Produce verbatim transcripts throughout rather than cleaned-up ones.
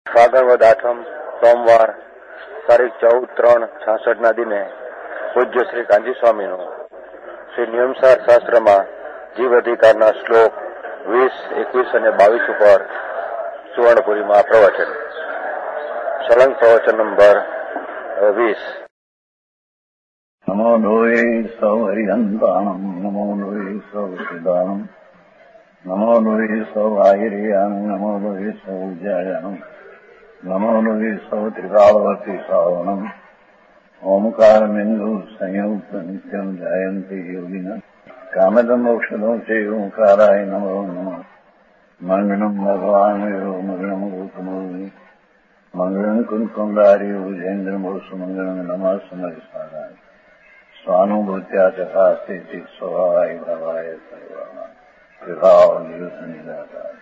ભાગવદ આઠમ સોમવાર તારીખ ચૌદ ત્રણ છાસઠ ના દિને પૂજ્ય શ્રી કાંજી સ્વામીનું શ્રી નિયમસાર શાસ્ત્રમાં જીવ અધિકારના શ્લોક વીસ એકવીસ અને બાવીસ ઉપર સુવર્ણપુરીમાં પ્રવચન. સળંગ પ્રવચન નંબર વીસ. નમો લોહે સૌ હરિહંતાણમ નમો લોહે સૌ સિદ્ધાણમ નમો લોહે સૌ આયર્યાન નમો લોહે સૌ જયાનમ નમો લોહે સૌ ત્રિકાળવતી શ્રાવણમ ઓમકાર બિંદુ સંયુક્ત નિત્યમ જાયંતી યોગિના કામદમ મોક્ષદો છે ઓંકારાય નમો નમઃ. મંગળમ ભગવાન મંગળમ ગોતમોહિ મંગળમ કુંકુંડારી ભુજેન્દ્રમોષ મંગળમ નમઃ સમયસારાય સ્વાનુભૂત્યા ચકાસ્તે સ્વભાવાય ભાવાય સર્વાના વિભાવ નિદાતા.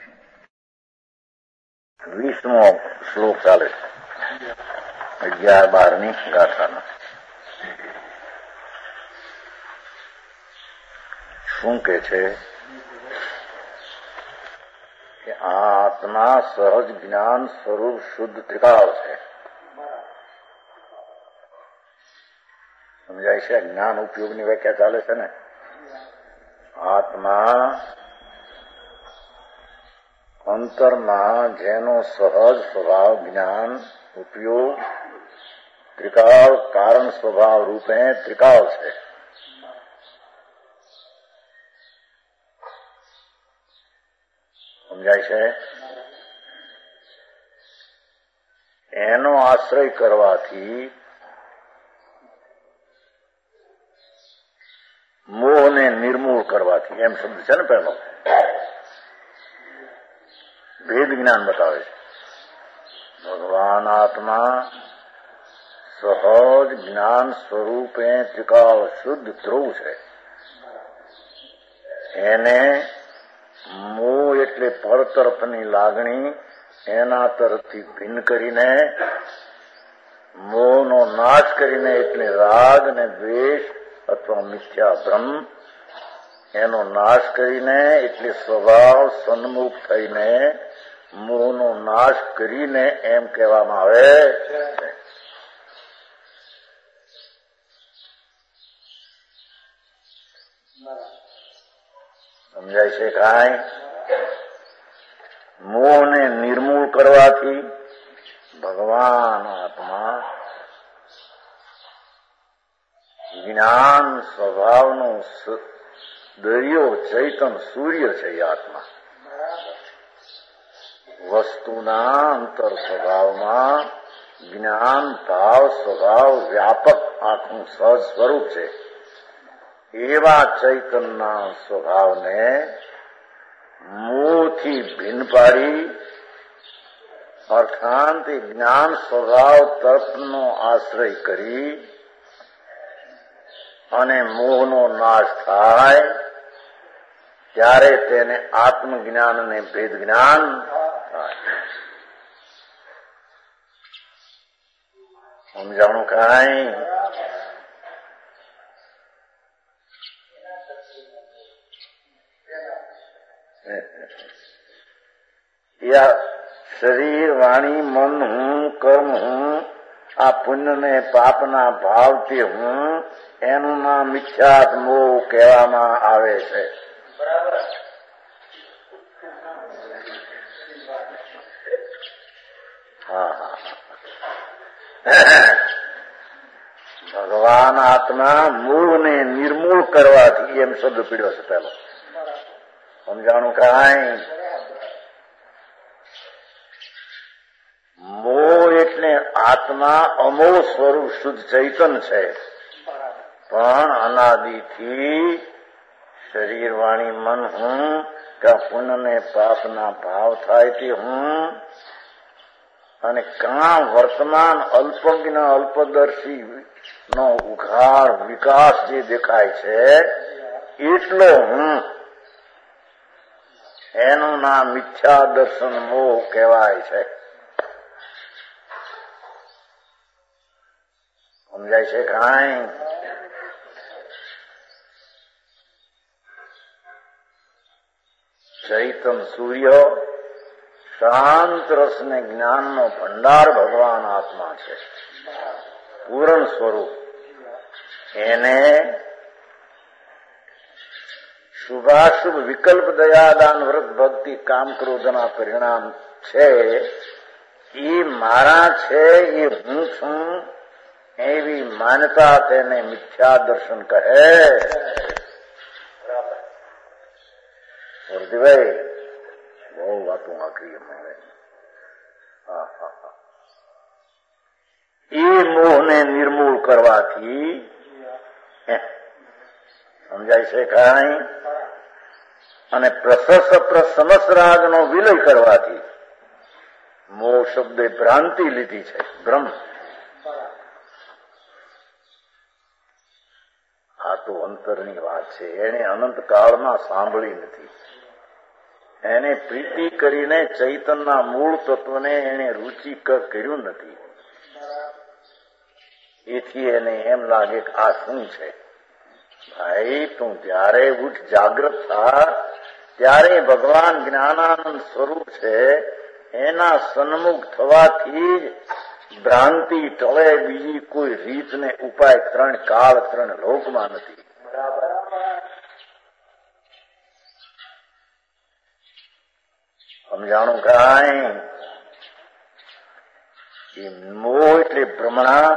વીસમો શ્લોક ચાલે છે અગિયાર બારની ગાથાનો. શું કે છે કે આ આત્મા સહજ જ્ઞાન સ્વરૂપ શુદ્ધ ત્રિકાળ છે. સમજાય છે? જ્ઞાન ઉપયોગની વ્યાખ્યા ચાલે છે ને. આત્મા અંતરમાં જેનો સહજ સ્વભાવ જ્ઞાન ઉપયોગ ત્રિકાળ કારણ સ્વભાવ રૂપે ત્રિકાળ છે. સમજાય છે? એનો આશ્રય કરવાથી મોહને નિર્મૂળ કરવાથી, એમ શબ્દ છે ને પહેલો, ભેદ જ્ઞાન બતાવે છે. ભગવાન આત્મા સહજ જ્ઞાન સ્વરૂપે ત્રિકાળ શુદ્ધ ધ્રુવ છે. એને મોહ એટલે પર તરફની લાગણી એના તરફથી ભિન્ન કરીને, મોહનો નાશ કરીને એટલે રાગ અને દ્વેષ અથવા મિથ્યા ભ્રમ એનો નાશ કરીને એટલે સ્વભાવ સન્મુખ થઈને મોહનો નાશ કરીને એમ કહેવામાં આવે છે. સમજાય છે? કાંઈ મોહને નિર્મૂળ કરવાથી ભગવાન આત્મા જ્ઞાન સ્વભાવનો દરિયો ચૈતન સૂર્ય છે. એ આત્મા વસ્તુના અંતર સ્વભાવમાં જ્ઞાન ભાવ સ્વભાવ વ્યાપક આખું સહજ સ્વરૂપ છે. એવા ચૈતનના સ્વભાવને મોહથી ભિન્ન પાડી અર્થાંત જ્ઞાન સ્વભાવ તરફનો આશ્રય કરી અને મોહનો નાશ થાય ત્યારે તેને આત્મજ્ઞાન અને ભેદ જ્ઞાન થાય. સમજાણું? કાંઈ યા શરીર વાણી મન હું કર્મ હું આ પુણ્ય ને પાપના ભાવથી હું એનું નામ મિથ્યાત્ મોહ કહેવામાં આવે છે. હા હા ભગવાન આત્મા મોહને નિર્મૂળ કરવાથી એમ શબ્દ પીડ્યો છે પેલો. સમજાણું? કાંઈ મોહ એટલે આત્મા અમોહ સ્વરૂપ શુદ્ધ ચૈતન છે, પણ અનાદિથી શરીર વાણી મન હું કે પુણ્ય ને પાપના ભાવ થાય તે હું અને કાં વર્તમાન અલ્પજ્ઞ અલ્પદર્શી નો ઉઘાડ વિકાસ જે દેખાય છે એટલો હું, એનું નામ મિથ્યા દર્શન મોહ કહેવાય છે. સમજાય છે? કાંઈ ચૈતન સૂર્ય શાંત રસ ને જ્ઞાનનો ભંડાર ભગવાન આત્મા છે, પૂર્ણ સ્વરૂપ. એને શુભાશુભ વિકલ્પ દયાદાન વ્રત ભક્તિ કામ ક્રોધના પરિણામ છે એ મારા છે, એ હું છું એવી માન્યતા તેને મિથ્યા દર્શન કહે. વર્ધીભાઈ બહુ વાતો આખરી અમારે. એ મોહને નિર્મૂળ કરવાથી સમજાય છે કાંઈ, અને પ્રશસ્ત પ્રસમસ રાગનો વિલય કરવાથી મોહ શબ્દે ભ્રાંતિ લીધી છે, ભ્રમ. આ તો અંતરની વાત છે, એને અનંત કાળમાં સાંભળી નથી. એને પ્રીતિ કરીને ચૈતનના મૂળ તત્વને એને રુચિકર કર્યું નથી. એથી એને એમ લાગે કે આ શું છે. ભાઈ તું જ્યારે ઉઠ જાગૃત થા ત્યારે ભગવાન જ્ઞાનાનંદ સ્વરૂપ છે, એના સન્મુખ થવાથી જ ભ્રાંતિ ટળે. બીજી કોઈ રીત ને ઉપાય ત્રણ કાળ ત્રણ લોકમાં નથી. સમજાણું કાંઈ? એ મોહ એટલે ભ્રમણા,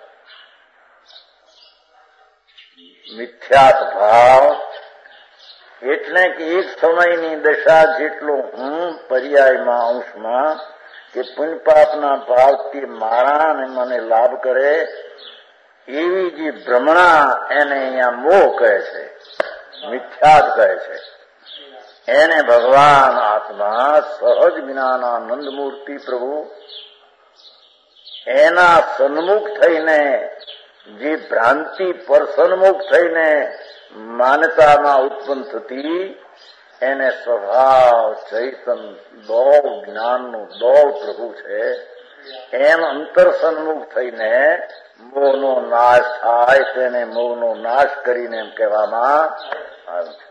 મિથ્યાત ભાવ, એટલે કે એક સમયની દશા જેટલો હું પર્યાયમાં અંશમાં કે પુણ્ય પાપના ભાવથી મારા ને મને લાભ કરે એવી જે ભ્રમણા એને અહીંયા મોહ કહે છે, મિથ્યાત કહે છે. એને ભગવાન આત્મા સહજ જ્ઞાનાનંદ મૂર્તિ પ્રભુ એના સન્મુખ થઈને જે ભ્રાંતિ પર સન્મુખ થઈને માન્યતામાં ઉત્પન્ન થતી એને સ્વભાવ ચૈતન દોડ જ્ઞાનનું દોડ પ્રભુ છે. એમ અંતર સન્મુખ થઈને મોહનો નાશ થાય તેને મોહનો નાશ કરીને એમ કહેવામાં આવે છે.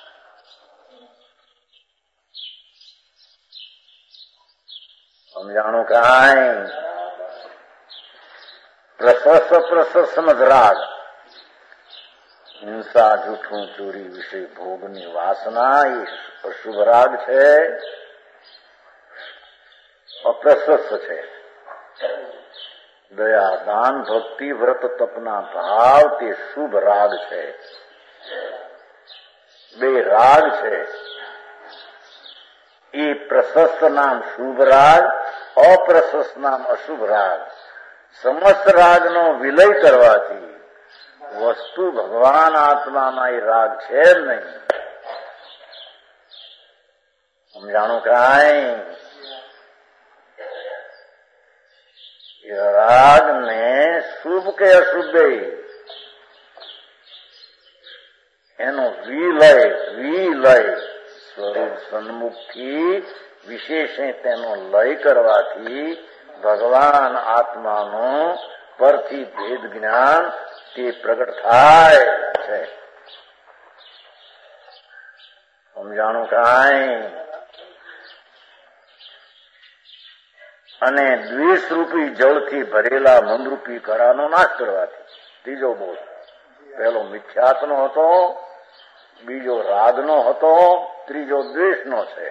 સમજાણું કાંઈ? પ્રશસ્ત પ્રશસ્ત રાગ, હિંસા જૂઠું ચોરી વિશે ભોગની વાસના એ અશુભ રાગ છે, અપ્રશસ્ત છે. દયા દાન ભક્તિ વ્રત તપના ભાવ તે શુભ રાગ છે. બે રાગ છે. એ પ્રશસ્ત નામ શુભ રાગ, અપ્રશસ્ત નામ અશુભ રાગ. સમસ્ત રાગનો વિલય કરવાથી વસ્તુ ભગવાન આત્મામાં એ રાગ છે જ નહીં. સમજાણું કાંઈ? એ રાગને શુભ કે અશુભ એનો વિલય વિલય સ્વરૂપ સન્મુખથી વિશેષે તેનો લય કરવાથી ભગવાન આત્માનો પરથી ભેદ જ્ઞાન તે પ્રગટ થાય છે. સમજાણું કાંઈ? અને દ્વેષરૂપી જળથી ભરેલા મનરૂપી કરાનો નાશ કરવાથી. ત્રીજો બોધ પહેલો મિથ્યાત્વનો હતો, બીજો રાગનો હતો, ત્રીજો દ્વેષનો છે.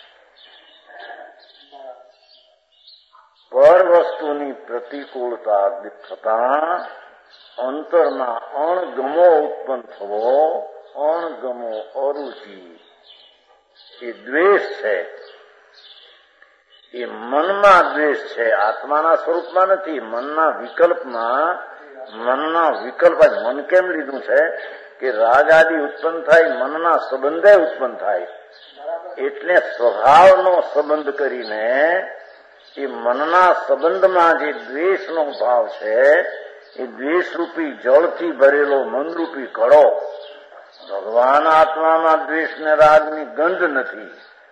પર વસ્તુની પ્રતિકૂળતા થતા અંતરમાં અણગમો ઉત્પન્ન થવો, અણગમો અરુચિ એ દ્વેષ છે. એ મનમાં દ્વેષ છે, આત્માના સ્વરૂપમાં નથી. મનના વિકલ્પમાં, મનના વિકલ્પ મન કેમ લીધું છે કે રાગ આદિ ઉત્પન્ન થાય, મનના સંબંધે ઉત્પન્ન થાય. એટલે સ્વભાવનો સંબંધ કરીને એ મનના સંબંધમાં જે દ્વેષનો ભાવ છે એ દ્વેષરૂપી જળથી ભરેલો મનરૂપી ઘડો. ભગવાન આત્મામાં દ્વેષ ને રાગની ગંધ નથી.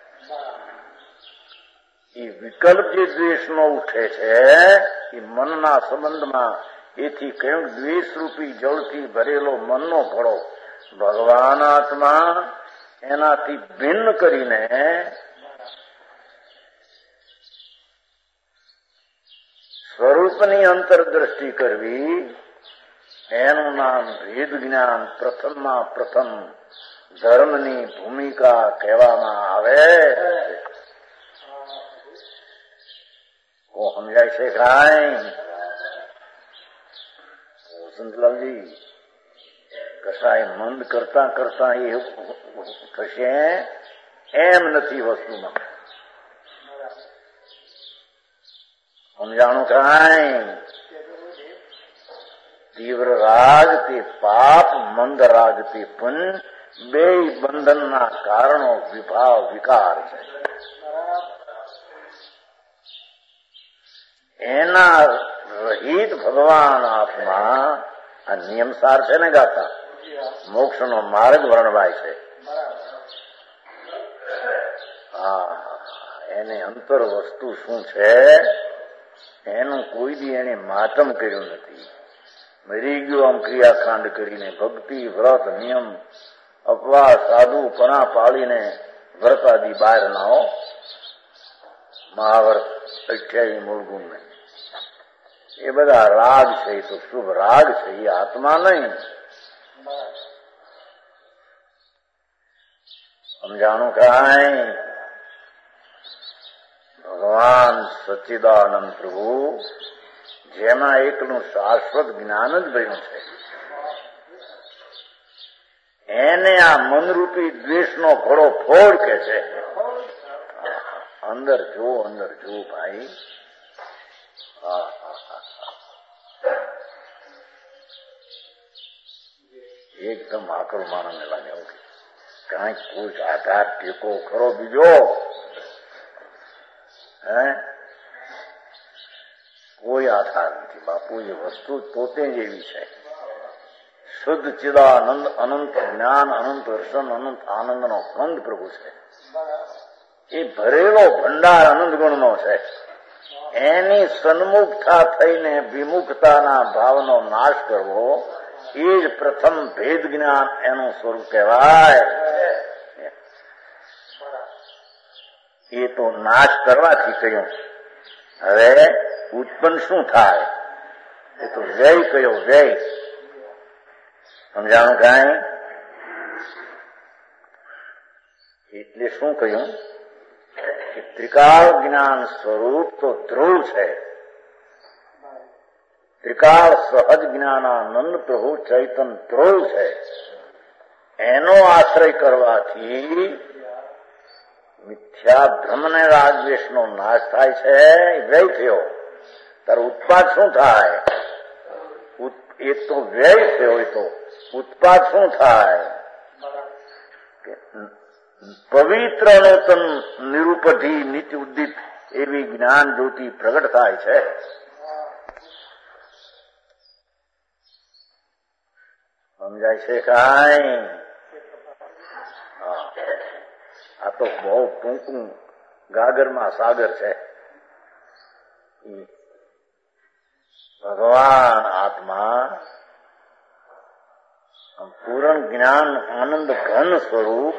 એ વિકલ્પ જે દ્વેષનો ઉઠે છે એ મનના સંબંધમાં, એથી કહ્યું દ્વેષરૂપી જળથી ભરેલો મનનો ઘડો. ભગવાન આત્મા એનાથી ભિન્ન કરીને સ્વરૂપની અંતરદ્રષ્ટિ કરવી એનું નામ ભેદ જ્ઞાન પ્રથમમાં પ્રથમ ધર્મની ભૂમિકા કહેવામાં આવે. કો સમજાય છે કાંઈ? વસંતલાલજી કસાય મંદ કરતા કરતા એ થશે એમ નથી વસ્તુમાં. સમજાણું કાંઈ? તીવ્ર રાગ તે પાપ, મંદ રાગ તે પુણ્ય, બે બંધનના કારણો વિભાવ વિકાર છે. એના રહિત ભગવાન આત્મા આ નિયમસાર છે ને ગાતા, મોક્ષનો માર્ગ વર્ણવાય છે. હા, એને અંતર વસ્તુ શું છે એનું કોઈ દી એને માતમ કર્યું નથી. મરી ગયો આમ ક્રિયાકાંડ કરીને, ભક્તિ વ્રત નિયમ અપવાસ સાધુ પણા પાડીને વ્રતાદી બહાર નાઓ. મહાવ્રત અઠ્યાવી મૂળગુણ ને એ બધા રાગ છે, એ તો શુભ રાગ છે, એ આત્મા નહીં. સમજાણું કાંઈ? ભગવાન સચ્ચિદાનંદ પ્રભુ જેમાં એકનું શાશ્વત જ્ઞાન જ ભર્યું છે, એને આ મનરૂપી દ્વેષનો ઘોડો ફોડ કે છે. અંદર જો અંદર જો ભાઈ. એકદમ આકરું માણસને લાગે કાંઈક કોઈ આધાર ટેકો ખરો બીજો? હે, કોઈ આધાર નથી બાપુ. એ વસ્તુ પોતે જ એવી છે. શુદ્ધ ચિદાનંદ અનંત જ્ઞાન અનંત દર્શન અનંત આનંદનો કંદ પ્રભુ છે. એ ભરેલો ભંડાર અનંત ગુણનો છે. એની સન્મુખતા થઈને વિમુખતાના ભાવનો નાશ કરવો એ જ પ્રથમ ભેદ જ્ઞાન એનું સ્વરૂપ કહેવાય. એ તો નાશ કરવાથી કહ્યું. હવે ઉત્પન્ન શું થાય? એ તો વ્યય કયો, વ્યય. સમજાણું કાંઈ? એટલે શું કહ્યું કે ત્રિકાળ જ્ઞાન સ્વરૂપ તો ધ્રુવ છે. ત્રિકાળ સહજ જ્ઞાનાનંદ પ્રભુ ચૈતન ધ્રુવ છે. એનો આશ્રય કરવાથી મિથ્યા ભ્રમ ને રાગદ્વેષનો નાશ થાય છે. વ્યય થયો. તારો ઉત્પાદ શું થાય? એ તો વ્યય થયો. એ તો ઉત્પાદ શું થાય? પવિત્ર નૂતન નિરૂપધી નિત્ય ઉદિત એવી જ્ઞાન જ્યોતિ પ્રગટ થાય છે. સમજાય છે કાંઈ? હા, આ તો બહુ ટૂંકું ગાગરમાં સાગર છે. ભગવાન આત્મા પૂર્ણ જ્ઞાન આનંદ ઘન સ્વરૂપ,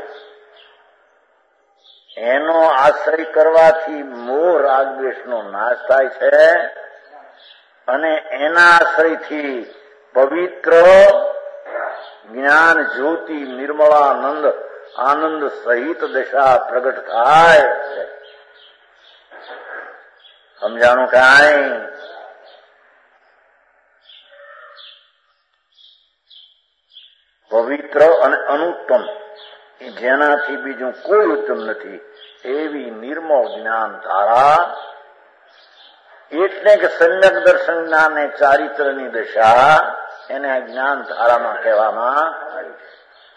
એનો આશ્રય કરવાથી મોહ રાગદ્વેષનો નાશ થાય છે અને એના આશ્રયથી પવિત્ર જ્ઞાન જ્યોતિ નિર્મળાનંદ આનંદ સહિત દશા પ્રગટ થાય છે. સમજાણું કાંઈ? પવિત્ર અને અનુત્તમ, જેનાથી બીજું કોઈ ઉત્તમ નથી એવી નિર્મળ જ્ઞાન ધારા. એટલે કે સમ્યક દર્શન જ્ઞાન એ ચારિત્રની દશા, એને આ જ્ઞાન ધારામાં કહેવામાં આવી છે.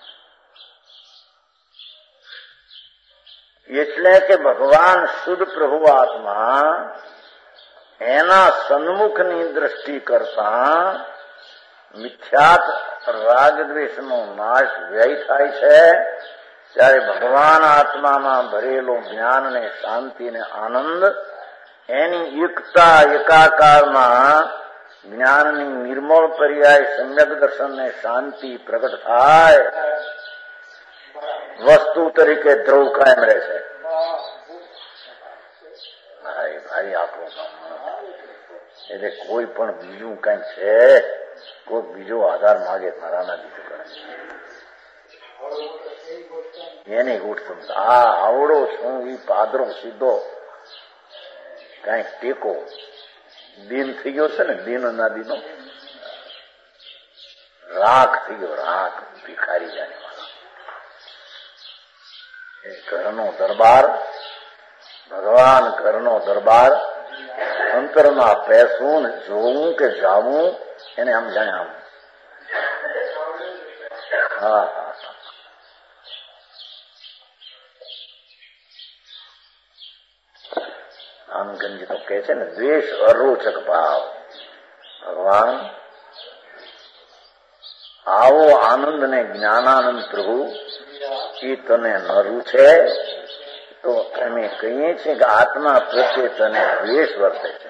એટલે કે ભગવાન શુદ્ધ પ્રભુ આત્મા એના સન્મુખની દ્રષ્ટિ કરતા મિથ્યાત રાગદ્વેષનો નાશ વ્યય થાય છે. ત્યારે ભગવાન આત્મામાં ભરેલો જ્ઞાન ને શાંતિ ને આનંદ, એની એકતા એકાકારમાં જ્ઞાનની નિર્મળ પર્યાય સમ્યક દર્શન ને શાંતિ પ્રગટ થાય. વસ્તુ તરીકે ધ્રુવ કાયમ રહે છે. ભાઈ ભાઈ આપણું કામ એટલે કોઈ પણ બીજું કઈ છે, કોઈ બીજો આધાર માગે મારાના બીજું કરે એની ગોઠ આ આવડો છું એ પાદરો સીધો કઈક ટેકો દિન થઈ ગયો છે ને, દિન અનાદિનો રાખ થઈ ગયો, રાખ ભિખારી જાય એ ઘરનો દરબાર, ભગવાન ઘરનો દરબાર અંતરમાં પેસું ને જોવું કે જાવું એને આમ જાણે આમ હા હા આમ ગંજી તો કે છે ને દ્વેષ અરોચક ભાવ. ભગવાન આવો આનંદ ને જ્ઞાનાનંદ પ્રભુ એ તને ન રૂચે તો અમે કહીએ છીએ કે આત્મા પ્રત્યે તને દ્વેષ વર્તે છે.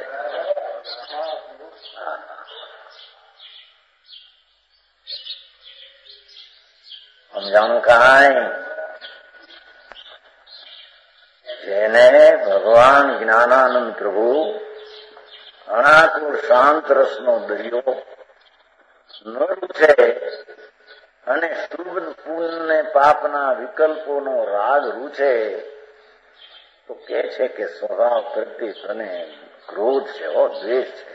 સમજાણું કાંઈ જેને ભગવાન જ્ઞાનાનંદ પ્રભુ અણાકુર શાંત રસનો દરિયો ન રૂચે અને શુભ પુણ્ય પાપના વિકલ્પોનો રાગ રૂચે તો કે છે કે સ્વભાવ પ્રત્યે તને ક્રોધ છે, ઓ દ્વેષ છે.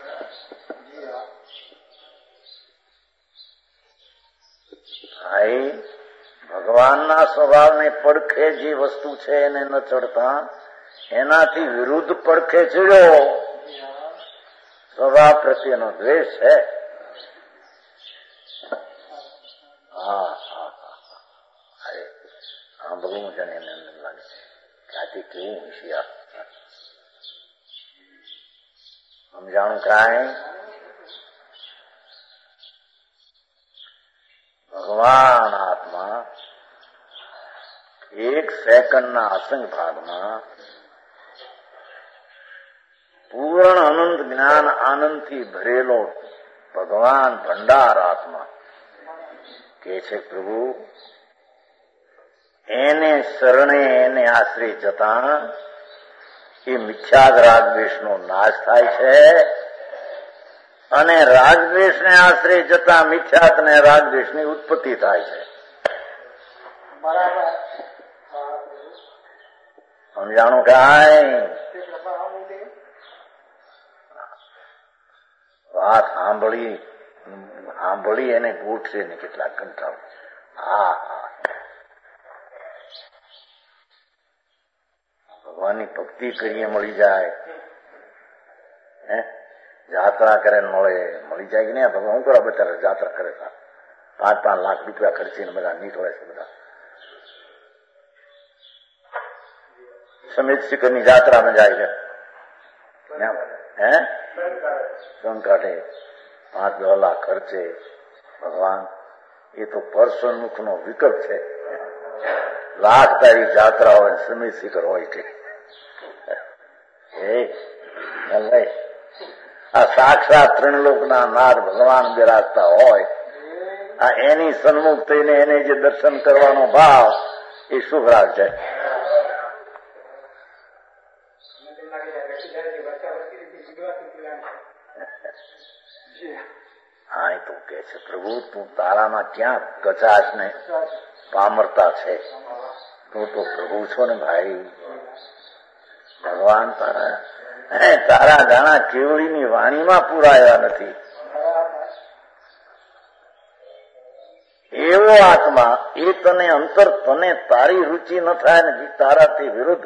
ભાઈ ભગવાનના સ્વભાવને પડખે જે વસ્તુ છે એને ન ચડતા એનાથી વિરુદ્ધ પડખે ચડ્યો સ્વભાવ પ્રત્યેનો દ્વેષ છે. હા હા હા સાંભળવું છે ને એને લાગે છે આથી કેવું હોશિયાર. સમજાણું કાંઈ ભગવાન આત્મા એક સેકન્ડના અસંગ ભાગમાં પૂર્ણ અનંત જ્ઞાન આનંદથી ભરેલો ભગવાન ભંડાર આત્મા કે છે પ્રભુ એને શરણે એને આશ્રય જતા એ મિથ્યાદ રાગદ્વેષનો નાશ થાય છે અને રાગદ્વેષને આશ્રય જતા મિથ્યાત ને રાગદ્વેષની ઉત્પત્તિ થાય છે. સમજાણું કાંઈ વાત સાંભળી સાંભળી એને ગોઠશે ને કેટલા કંટાળ. હા હા ભગવાનની ભક્તિ કરીએ મળી જાય, હે જાત્રા કરે મળે મળી જાય કે નહીં. ભગવાન શું કરવા બચારે જાત્રા કરે છે, પાંચ પાંચ લાખ રૂપિયા ખર્ચીને બધા નીકળે છે. બધા સમિત શિખરની જાત્રામાં જાય છે, હે સંગ કાઢે પાંચ દસ લાખ ખર્ચે. ભગવાન એ તો પરસોન્મુખ નો વિકલ્પ છે. લાખ તારી જાત્રા હોય સમિત શિખર હોય કે આ સાક્ષાત ત્રિણલોકના નાદ ભગવાન બિરાજતા હોય આ એની સન્મુખ થઈને એને જે દર્શન કરવાનો ભાવ એ શુભ રાગ છે. હા એ તો કે છે પ્રભુ તું તારામાં ક્યાં કચાશ ને પામરતા છે, તું તો પ્રભુ છો ને ભાઈ. ભગવાન તારા તારા દાણા કેવડીની વાણીમાં પૂરાયા નથી. એવો આત્મા એ તને અંતર તને તારી રુચિ ન થાય ને તારાથી વિરુદ્ધ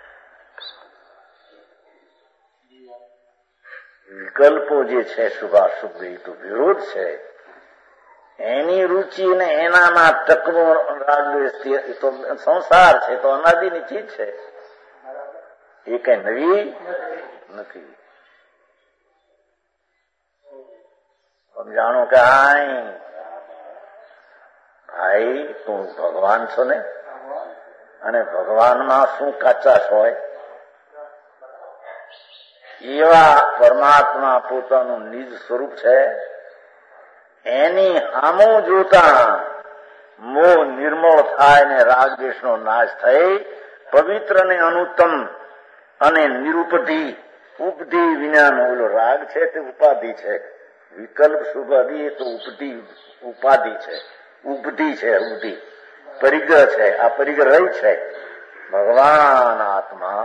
વિકલ્પો જે છે શુભાશુભ એ તો વિરોધ છે. એની રુચિ ને એનામાં ટકવો રાગદ્વેષ એ તો સંસાર છે, તો અનાદિની ચીજ છે, એ કઈ નવી નથી. સમજાણું કે આય ભાઈ તું ભગવાન છો ને, અને ભગવાનમાં શું કાચાશ હોય? એવા પરમાત્મા પોતાનું નિજ સ્વરૂપ છે, એની સામું જોતા મોહ નિર્મળ થાય ને રાગદ્વેષનો નાશ થઈ પવિત્ર ને અનુત્તમ અને નિરુપધિ ઉપધિ વિનાનો ઓલો રાગ છે તે ઉપાધિ છે, વિકલ્પ શુભાધિ એ તો ઉપધિ ઉપાધિ છે, ઉપધિ છે, ઉપધિ પરિગ્રહ છે. આ પરિગ્રહ રહી છે. ભગવાન આત્મા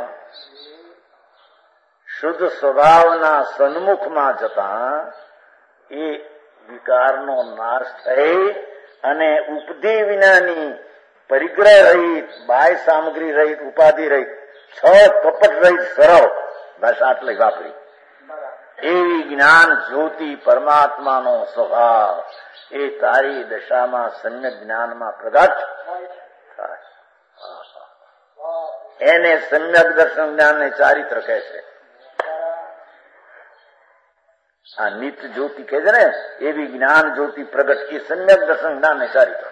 શુદ્ધ સ્વભાવના સન્મુખમાં જતા એ વિકારનો નાશ થઈ અને ઉપધિ વિનાની પરિગ્રહ રહિત, બાહ્ય સામગ્રી રહિત, ઉપાધિ રહિત, છ કપટ રહિત સરળ ભાષા આટલી વાપરી એવી જ્ઞાન જ્યોતિ પરમાત્માનો સ્વભાવ એ તારી દશામાં સમ્યક જ્ઞાનમાં પ્રગટ થાય. એને સમ્યક દર્શન જ્ઞાનને ચારિત્ર કહે છે. આ નિત્ય જ્યોતિ કહે છે ને, એવી જ્ઞાન જ્યોતિ પ્રગટ એ સમ્યક દર્શન જ્ઞાનને ચારિત્ર.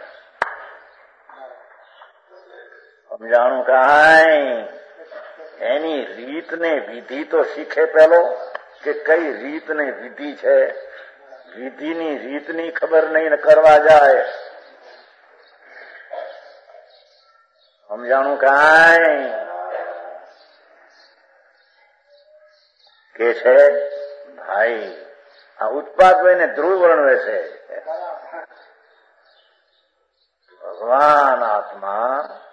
સમજાણું કાંઈ એની રીત ને વિધિ તો શીખે પેલો કે કઈ રીત ને વિધિ છે. વિધિની રીતની ખબર નહીં કરવા જાય. સમજાણું કાંઈ કે છે ભાઈ આ ઉત્પાદ ભાઈને ધ્રુવ વર્ણવે છે. ભગવાન આત્મા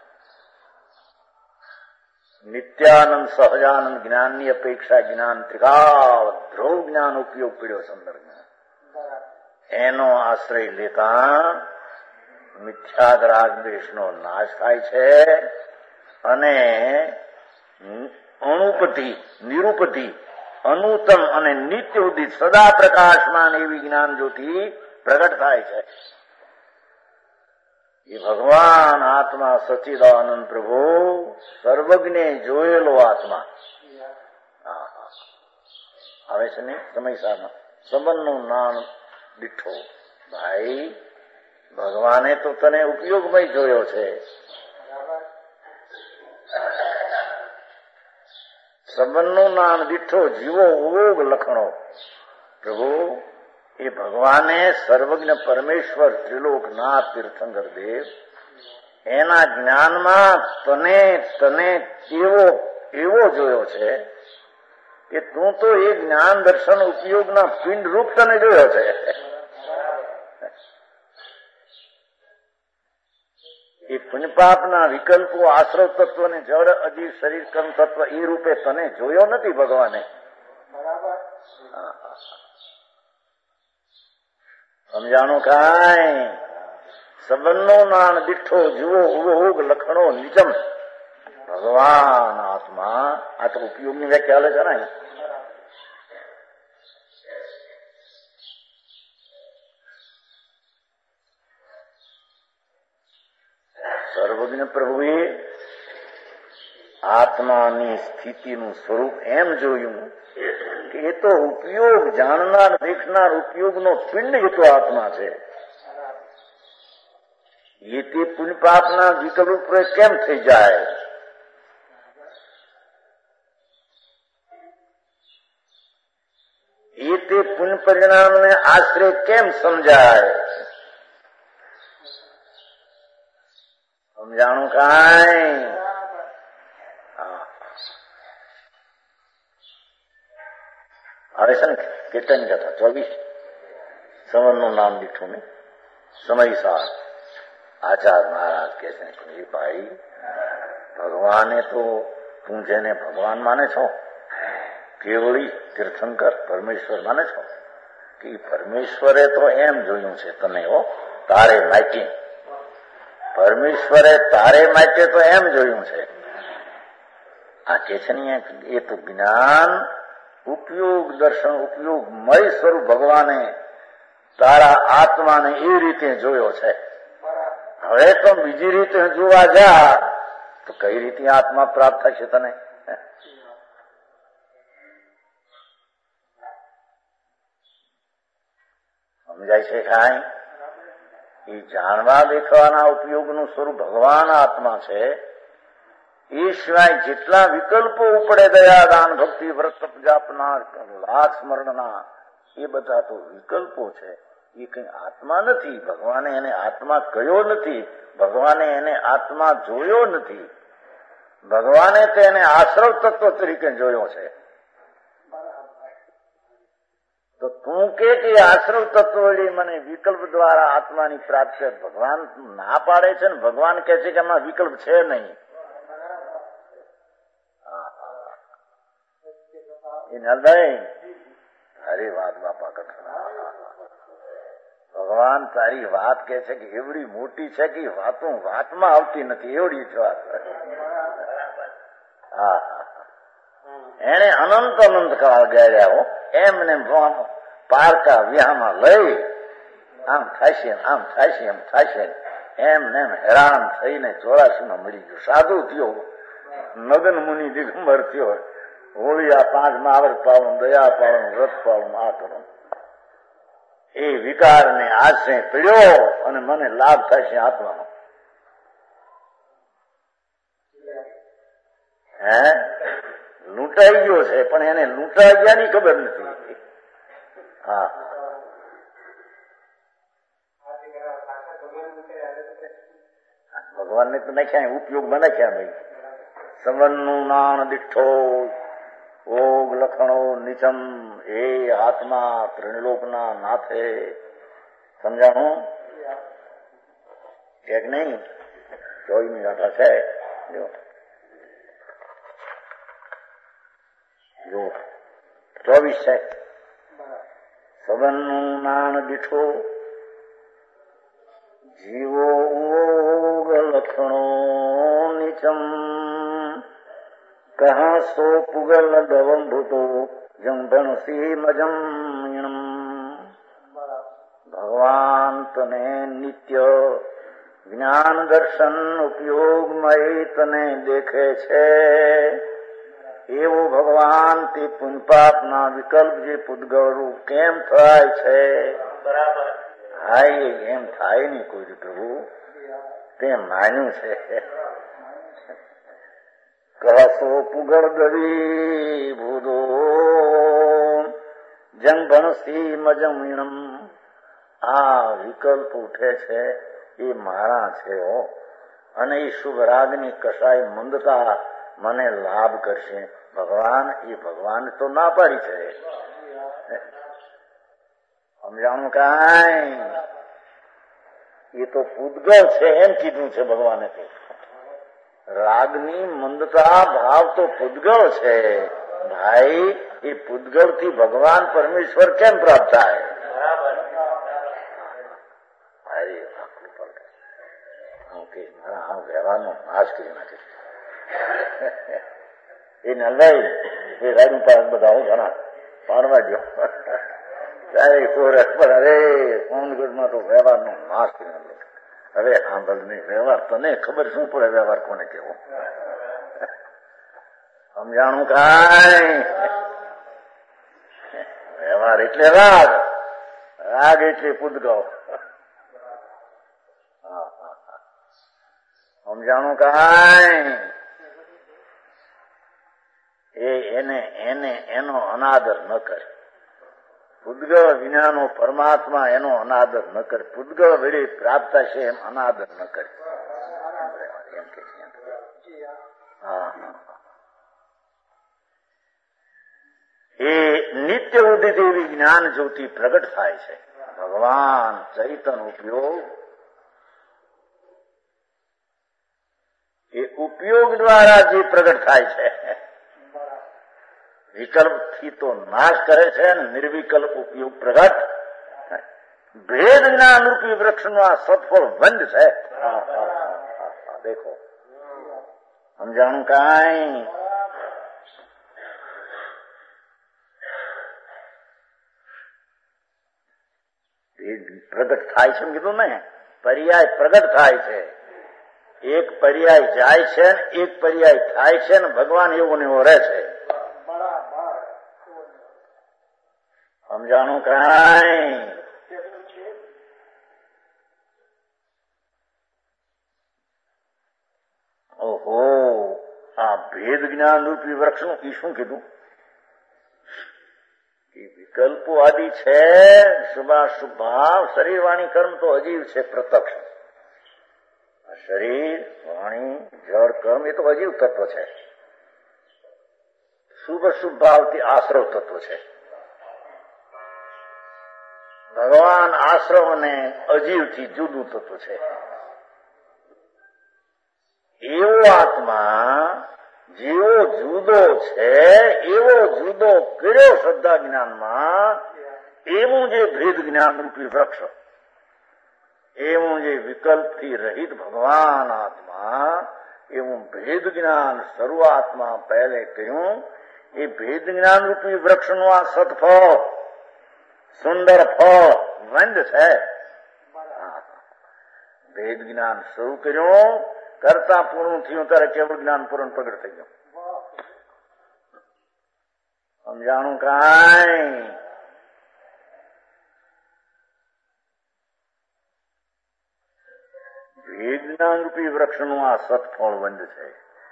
નિત્યાનંદ સહજાનંદ જ્ઞાનની અપેક્ષા જ્ઞાન ત્રિકાળ ધ્રુવ જ્ઞાન ઉપયોગ પીડ્યો સંદર્ભ એનો આશ્રય લેતા મિથ્યાદ રાગ દ્વેષનો નાશ થાય છે અને અણુપધિ, નિરૂપધિ, અનુત્તમ અને નિત્ય ઉદિત સદા પ્રકાશમાન એવી જ્ઞાન જ્યોતિ પ્રગટ થાય છે. એ ભગવાન આત્મા સચ્ચિદાનંદ પ્રભુ સર્વજ્ઞે જોયેલો આત્મા આવે છે ને સમય સારમાં સંબંધનું નામ દીઠો. ભાઈ ભગવાને તો તને ઉપયોગમય જોયો છે. સંબંધનું નામ દીઠો જીવો ઉગ લખણો. પ્રભુ એ ભગવાને સર્વજ્ઞ પરમેશ્વર ત્રિલોકનાથ તીર્થંકર દેવ એના જ્ઞાનમાં તને તને એવો એવો જોયો છે કે તું તો એ જ્ઞાન દર્શન ઉપયોગના પિંડ રૂપ તને જોયો છે. એ પુણ્યપાપના વિકલ્પો આશ્રવ તત્વ ને જળ અજીવ શરીર કર્મ તત્વ એ રૂપે તને જોયો નથી ભગવાને. સમજાણું કાંઈ સંબંધનો નાન દીઠો જુઓ ઉગ લખણો નિજમ ભગવાન આત્મા. આ તો ઉપયોગની વ્યાખ્યા હાલે છે ને. સર્વજ્ઞ પ્રભુએ આત્માની સ્થિતિનું સ્વરૂપ એમ જોયું કે એ તો ઉપયોગ જાણનાર દેખનાર ઉપયોગનો પિંડ એ તો આત્મા છે. એ તે પુણ્ય પાપના વિકલ્પ કેમ થઈ જાય? એ તે પુણ્ય પરિણામને આશ્રય કેમ સમજાય? સમજાણું કાંઈ? હવે છે ને કીર્તન કથા ચોવીસ સંવરનું નામ દીઠું ને સમય સાર આચાર મહારાજ કે છે ભાઈ ભગવાને તો તું જેને ભગવાન માને છો કેવળી તીર્થંકર પરમેશ્વર માને છો કે પરમેશ્વરે તો એમ જોયું છે તને હો તારે માટે પરમેશ્વરે તારે માટે તો એમ જોયું છે. આ કે છે ને એ તો જ્ઞાન ઉપયોગ દર્શન ઉપયોગમય સ્વરૂપ ભગવાને તારા આત્માને એ રીતે જોયો છે. હવે તો બીજી રીતે જોવા જા તો કઈ રીતે આત્મા પ્રાપ્ત થશે તને? સમજાય છે કાંઈ? એ જાણવા દેખવાના ઉપયોગનું સ્વરૂપ ભગવાન આત્મા છે. એ સિવાય જેટલા વિકલ્પો ઉપડે દયા દાન ભક્તિ વ્રત જાપના લાખ સ્મરણના એ બધા તો વિકલ્પો છે. એ કઈ આત્મા નથી. ભગવાને એને આત્મા કહ્યો નથી. ભગવાને એને આત્મા જોયો નથી. ભગવાને તેને આશ્રવ તત્વ તરીકે જોયો છે. તો તું કે આશ્રવ તત્વ વળી મને વિકલ્પ દ્વારા આત્માની પ્રાપ્તિ ભગવાન ના પાડે છે ને ભગવાન કે છે કે એમાં વિકલ્પ છે નહીં. એ નરભાઈ તારી વાત બાપા કથા ભગવાન તારી વાત કે છે કે એવડી મોટી છે કે વાતો વાતમાં આવતી નથી એવડી જ વાત. હા એને અનંત અનંત કાળ ગયા હો એમને પારકા વ્યાહમાં લઈ આમ થાશે આમ થાશે એમ થાશે એમને એમ હેરાન થઈને ચોરાસી માં મળી ગયો. સાધુ થયો, મગન મુનિ દિગંબર થયો, હોળી આ પાંચ મહાવ્રત પાળું, દયા પાળું, વ્રત પાળું, આ કરું. એ વિકારને આશ્રય પીડ્યો અને મને લાભ થશે આત્માનો. હે લૂંટાઈ ગયો છે પણ એને લૂંટાઈ ગયાની ખબર નથી. હા ભગવાનને તો નાખ્યા ઉપયોગમાં નાખ્યા ભાઈ. સંવનનું નાણ દીઠો ઓગ લખણો નીચમ એ આત્મા ત્રિલોકના નાથે. સમજાણું એક નહીં ચોવીસમી ગાથા છે જો જો ચોવીસ છે. સવનનું નાણ દીઠો જીવો ઓગ લખણો નીચમ કહા સો પુગલ દવમ ભૂતો જંભણ સિંહ મજમ. ભગવાન તને નિત્ય જ્ઞાન દર્શન ઉપયોગમય તને દેખે છે. એવો ભગવાન તે પુણ્યપાપના વિકલ્પ જે પૂતગળ રૂપ કેમ થાય છે? બરાબર થાય એમ થાય નહી કોઈ પ્રભુ તે માન્યું છે. કહસો પુગળ ગવી ભૂદો જંગભણસી મજમીણમ. આ વિકલ્પ ઉઠે છે એ મારા છે હો અને એ શુભ રાગની કસાય મંદતા મને લાભ કરશે. ભગવાન એ ભગવાન તો ના પાડી છે. સમજાણું કાંઈ એ તો પૂતગળ છે એમ કીધું છે ભગવાને. તો રાગની મંદતા ભાવ તો પૂતગળ છે ભાઈ. એ પૂતગળ થી ભગવાન પરમેશ્વર કેમ પ્રાપ્ત થાય? મારા વ્યવહારનો નાશ કરી નાખે. એ નલભાઈ એ રાયનું પાસ બધા ઘણા પાડવા જો ત્યારે કોરસ પર અરે સોનગઢમાં તો વ્યવહારનો નાશ કરી નાખે. હવે સાંભળ નહીં વ્યવહાર તને ખબર શું પડે વ્યવહાર કોને કેવો? સમજાણું કાંઈ? વ્યવહાર એટલે રાગ, રાગ એટલે પૂતગળ. સમજાણું કાંઈ? એ એને એને એનો અનાદર ન કરે. પૂતગળ વિનાનો પરમાત્મા એનો અનાદર ન કરે. પૂતગળ વેળી પ્રાપ્ત છે એમ અનાદર ન કરે. એમ કે હા એ નિત્ય ઉદિત એવી જ્ઞાન જ્યોતિ પ્રગટ થાય છે. ભગવાન ચૈતન ઉપયોગ એ ઉપયોગ દ્વારા જે પ્રગટ થાય છે. વિકલ્પ થી તો નાશ કરે છે ને નિર્વિકલ્પ ઉપયોગ પ્રગટ. ભેદ જ્ઞાન રૂપી વૃક્ષનું આ સત્ફળ બંધ છે. દેખો સમજાણું કાંઈ? પ્રગટ થાય છે એમ કીધું ને. પર્યાય પ્રગટ થાય છે. એક પર્યાય જાય છે ને એક પર્યાય થાય છે ને ભગવાન એવો ને એવો રહે છે. સમજાણું કાંઈ? ઓહો આ ભેદ જ્ઞાન રૂપી વૃક્ષનું ઈ શું કીધું? વિકલ્પો આદિ છે. શુભાશુભ ભાવ શરીર વાણી કર્મ તો અજીવ છે પ્રત્યક્ષ. શરીર વાણી જળ કર્મ એ તો અજીવ તત્વ છે. શુભ શુભ ભાવથી આશ્રવ તત્વ છે. જ્ઞાન આશ્રમ અને અજીવથી જુદું થતું છે. એવો આત્મા જેવો જુદો છે એવો જુદો કર્યો શ્રદ્ધા જ્ઞાનમાં, એવું જે ભેદ જ્ઞાન રૂપી વૃક્ષ, એવું જે વિકલ્પથી રહિત ભગવાન આત્મા, એવું ભેદ જ્ઞાન શરૂઆતમાં પહેલે કહ્યું. એ ભેદ જ્ઞાન રૂપી વૃક્ષનું આ સત્ફળ, સુંદર ફળ વંદ છે. ભેદ જ્ઞાન શરૂ કર્યું, કરતા પૂર્ણ થયું ત્યારે કેવળ જ્ઞાન પૂર્ણ પ્રગટ થઈ ગયું. સમજાણું કાંઈ? ભેદ જ્ઞાન રૂપી વૃક્ષનું આ સત્ફળ વંદ છે.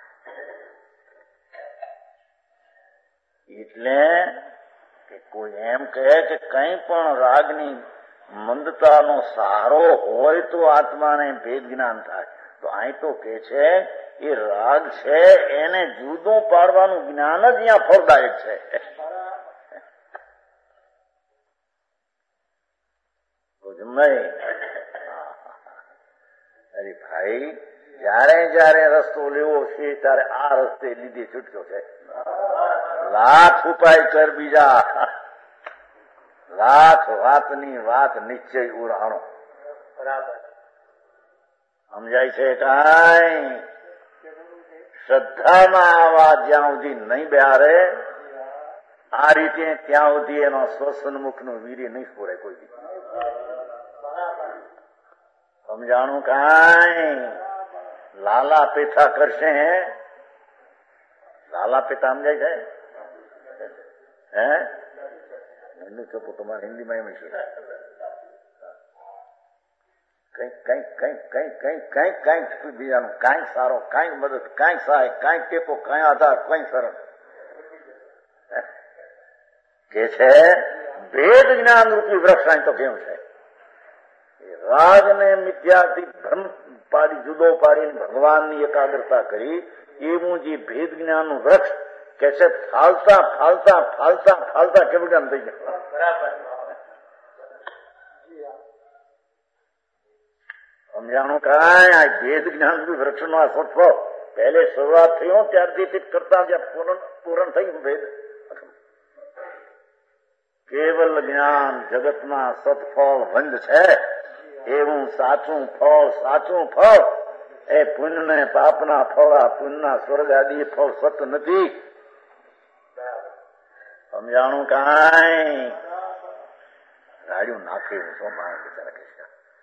એટલે કે કોઈ એમ કહે કે કંઈ પણ રાગની મંદતાનો સહારો હોય તો આત્માને ભેદ જ્ઞાન થાય, તો અહીં તો કે છે એ રાગ છે એને જુદું પાડવાનું જ્ઞાન જ અહીંયા ફળદાયક છે. અરે ભાઈ, જયારે જયારે રસ્તો લેવો છે ત્યારે આ રસ્તે લીધે છૂટ્યો છે. લાખ ઉપાય કર બીજા, લાખ વાતની વાત નિશ્ચય ઉરાણો. બરાબર સમજાય છે કાંઈ? શ્રદ્ધામાં આ વાત જ્યાં સુધી નહીં બેહારે આ રીતે ત્યાં સુધી એનો સ્વસન્મુખનું વીર્ય નહીં સ્ફુરે કોઈ દી. સમજાણું કાંઈ? લાલા પેથા કરશે હે, લાલા પેથા સમજાય છે હે? હિન્દુ છો તમારે હિન્દીમાં એમ છે કઈક કઈક કઈક કઈક કઈક કઈક કઈક બીજાનું કાંઈ સારો, કાંઈક મદદ, કાંઈક સહાય, કાંઈક ટેકો, કાંઈ આધાર, કઈ શરણ કે છે. ભેદ જ્ઞાન રૂપી વૃક્ષ તો કેવું છે? રાગ ને મિથ્યાથી ભ્રમ પાડી, જુદો પાડીને ભગવાનની એકાગ્રતા કરી, એવું જે ભેદ જ્ઞાનનું વૃક્ષ કે છે ફાલતા ફાલતા ફાલતા ફાલતા કેવું જ્ઞાન થઈ જાય. સમજાણું કાંઈ? આ ભેદ જ્ઞાન વૃક્ષનો આ સત્ફળ પહેલે શરૂઆત થયો ત્યારથી કરતા જ્યાં પૂર્ણ પૂરણ થયું ભેદ. કેવલ જ્ઞાન જગતના સત્ફળ વંદ છે. એવું સાચું ફળ, સાચું ફળ એ પુણ્ય ને પાપના ફળ, આ પુણ્યના સ્વર્ગ આદિ ફળ સત નથી. સમજાણું કાંઈ? ગાડીઓ નાખે શું મારે બિચારા કે છે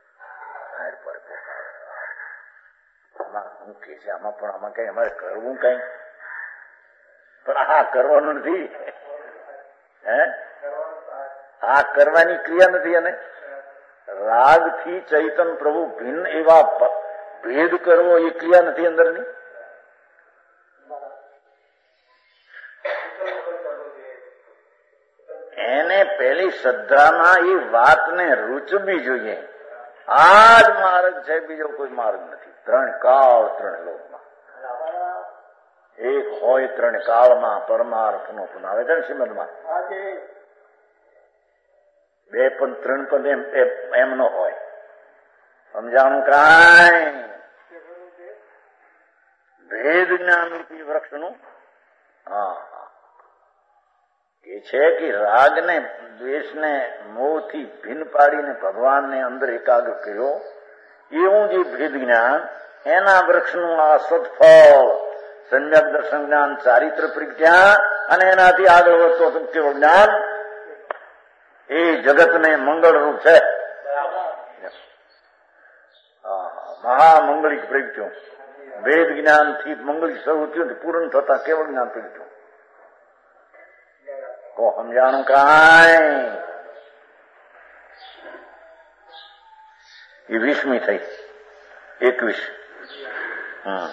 હું કે છે આમાં પણ આમાં કઈ અમારે કરવું કઈ, પણ આ કરવાનું નથી. હે આ કરવાની ક્રિયા નથી. અને રાગ થી ચૈતન પ્રભુ ભિન્ન એવા ભેદ કરવો એ ક્રિયા નથી અંદરની. એને પેલી શ્રદ્ધામાં એ વાતને રૂચવી જોઈએ. આ જ માર્ગ છે, બીજો કોઈ માર્ગ નથી. ત્રણ કાળ ત્રણ લોકમાં એક હોય, ત્રણ કાળમાં પરમાર્થ નો પણ આવે છે ને શ્રીમદમાં. બે પણ ત્રણ પણ એમ નો હોય. સમજાણું કાંઈ? ભેદ જ્ઞાન રૂપી વૃક્ષનું હા એ છે કે રાગને દ્વેષને મોહથી ભિન્ન પાડીને ભગવાનને અંદર એકાગ્ર કર્યો, એવું જે ભેદ જ્ઞાન એના વૃક્ષનું આ સત્ફળ સમ્યક દર્શન જ્ઞાન, ચારિત્ર પ્રજ્ઞા અને એનાથી આગળ વધતો કેવળ જ્ઞાન એ જગતને મંગળરૂપ છે. મહામંગળિક પ્રગટ્યું. વેદ જ્ઞાન થી મંગળ શરૂ થયું, પૂર્ણ થતા કેવળ જ્ઞાન પ્રગટ્યું. કો સમજાણું કાંઈ? એ વીસમી થઈ. એકવીસ હમ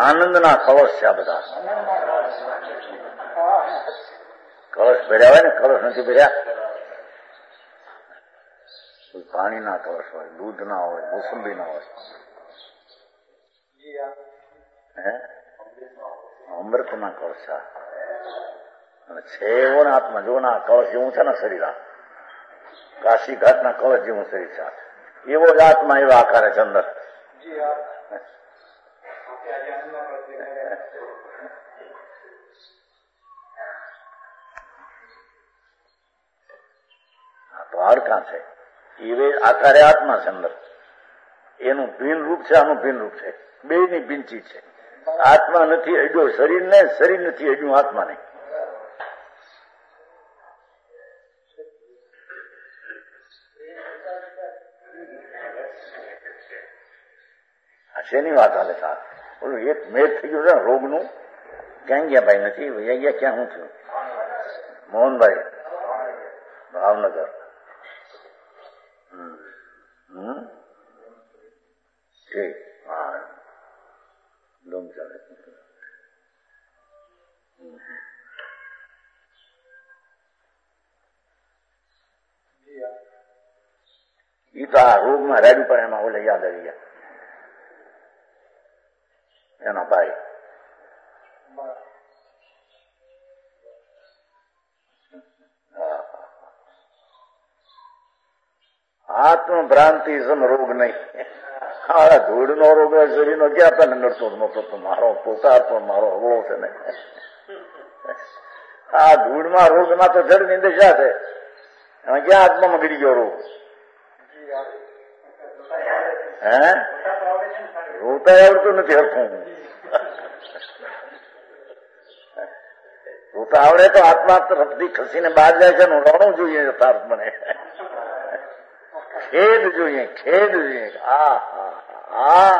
આનંદના કળશ છે આ બધા. કળશ ભર્યા હોય ને, કળશ નથી ભર્યા, પાણીના કળશ હોય, દૂધના હોય, મોસંબીના હોય, હે અમૃતના કળશ અને છે એવો ને આત્મા. જો ના કળશ જેવું છે ને શરીર, કાશી ઘાટના કળશ જેવું શરીર છે, એવો જ આત્મા એવા આકારે છે અંદર. હાડકા છે એવે આકારે આત્મા છે અંદર. એનું ભિન્ન રૂપ છે, આનું ભિન્ન રૂપ છે, બે ની ભિન્નચી છે. આત્મા નથી અડ્યો શરીર ને, શરીર નથી અડ્યું આત્મા ને. શેની વાત હાલે સાહેબ? બોલું એક મેઘ થઈ ગયું છે રોગનું. ક્યાં ગયા ભાઈ? નથી ગયા. ક્યાં હું થયું? મોહનભાઈ ભાવનગર. હમ ઠીક. હા ડોમ ચાલે. ઈ તો આ રોગમાં રેડ્યું પણ એમાં ઓલે યાદ આવી ગયા એના ભાઈ. આત્મ ભ્રાંતિસમ રોગ નહીં. આ ધૂળ નો રોગ શરીર નો ક્યાં તને નડતો નતો? મારો પોકાર પણ મારો અવળો છે ને. આ ધૂળમાં રોગમાં તો જડ ની દશા છે. ક્યાં આત્મામાં ગળી ગયો રોગ? હે રોતા આવડતું નથી હરખું. રોતા આવડે તો આત્મા તરફથી ખસીને બહાર જાય છે. રણવું જોઈએ યથાર્થ મને. ખેદ જોઈએ, ખેદ જોઈએ. આ હા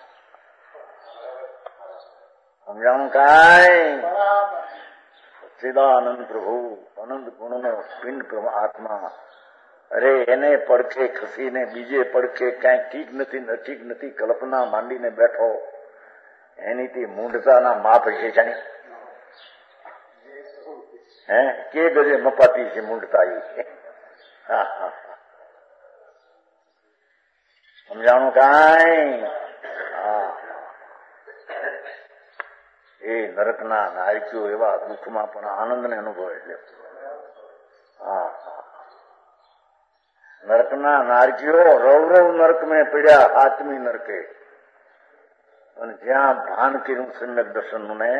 સમજાણું કાંઈ? સચ્ચિદાનંદ પ્રભુ અનંત ગુણનો પિંડ પ્રભુ આત્મા. અરે એને પડખે ખસીને બીજે પડખે કઈ ઠીક નથી ઠીક નથી કલ્પના માંડીને બેઠો. એનીથી મૂંઢતાના માપ છે જાણી. હે કે ગજે મપાતી છે મૂંઢતા. હા હા સમજાણું કાંઈ? હા એ નરકના નાયકીઓ એવા દુઃખમાં પણ આનંદને અનુભવે છે. હા નરકના નારકીઓ રૌરવ નરક મેં પીડ્યા, આત્મી નરકે. અને જ્યાં ભાન કર્યું સમ્યક દર્શનનું ને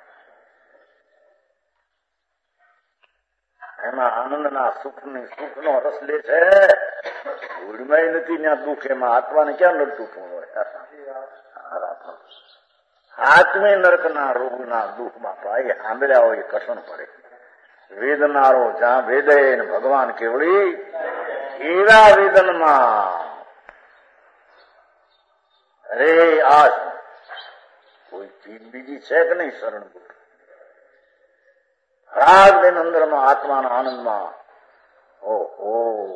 એમાં આનંદના સુખની સુખનો રસ લે છે. ઉડમાય નથી ત્યાં દુઃખ. એમાં આત્માને ક્યાં નડતું પણ હોય? આત્મી નરકના રોગના દુઃખમાં ભાઈ આંબળ્યા હોય કસણ પડે. વેદનારો જ્યાં વેદે ભગવાન કેવળી એવા વેદનમાં. અરે આ કોઈ ચીજ બીજી છે કે નહીં? શરણ દુઃખ રાગ બેન અંદરમાં આત્માના આનંદમાં. ઓહો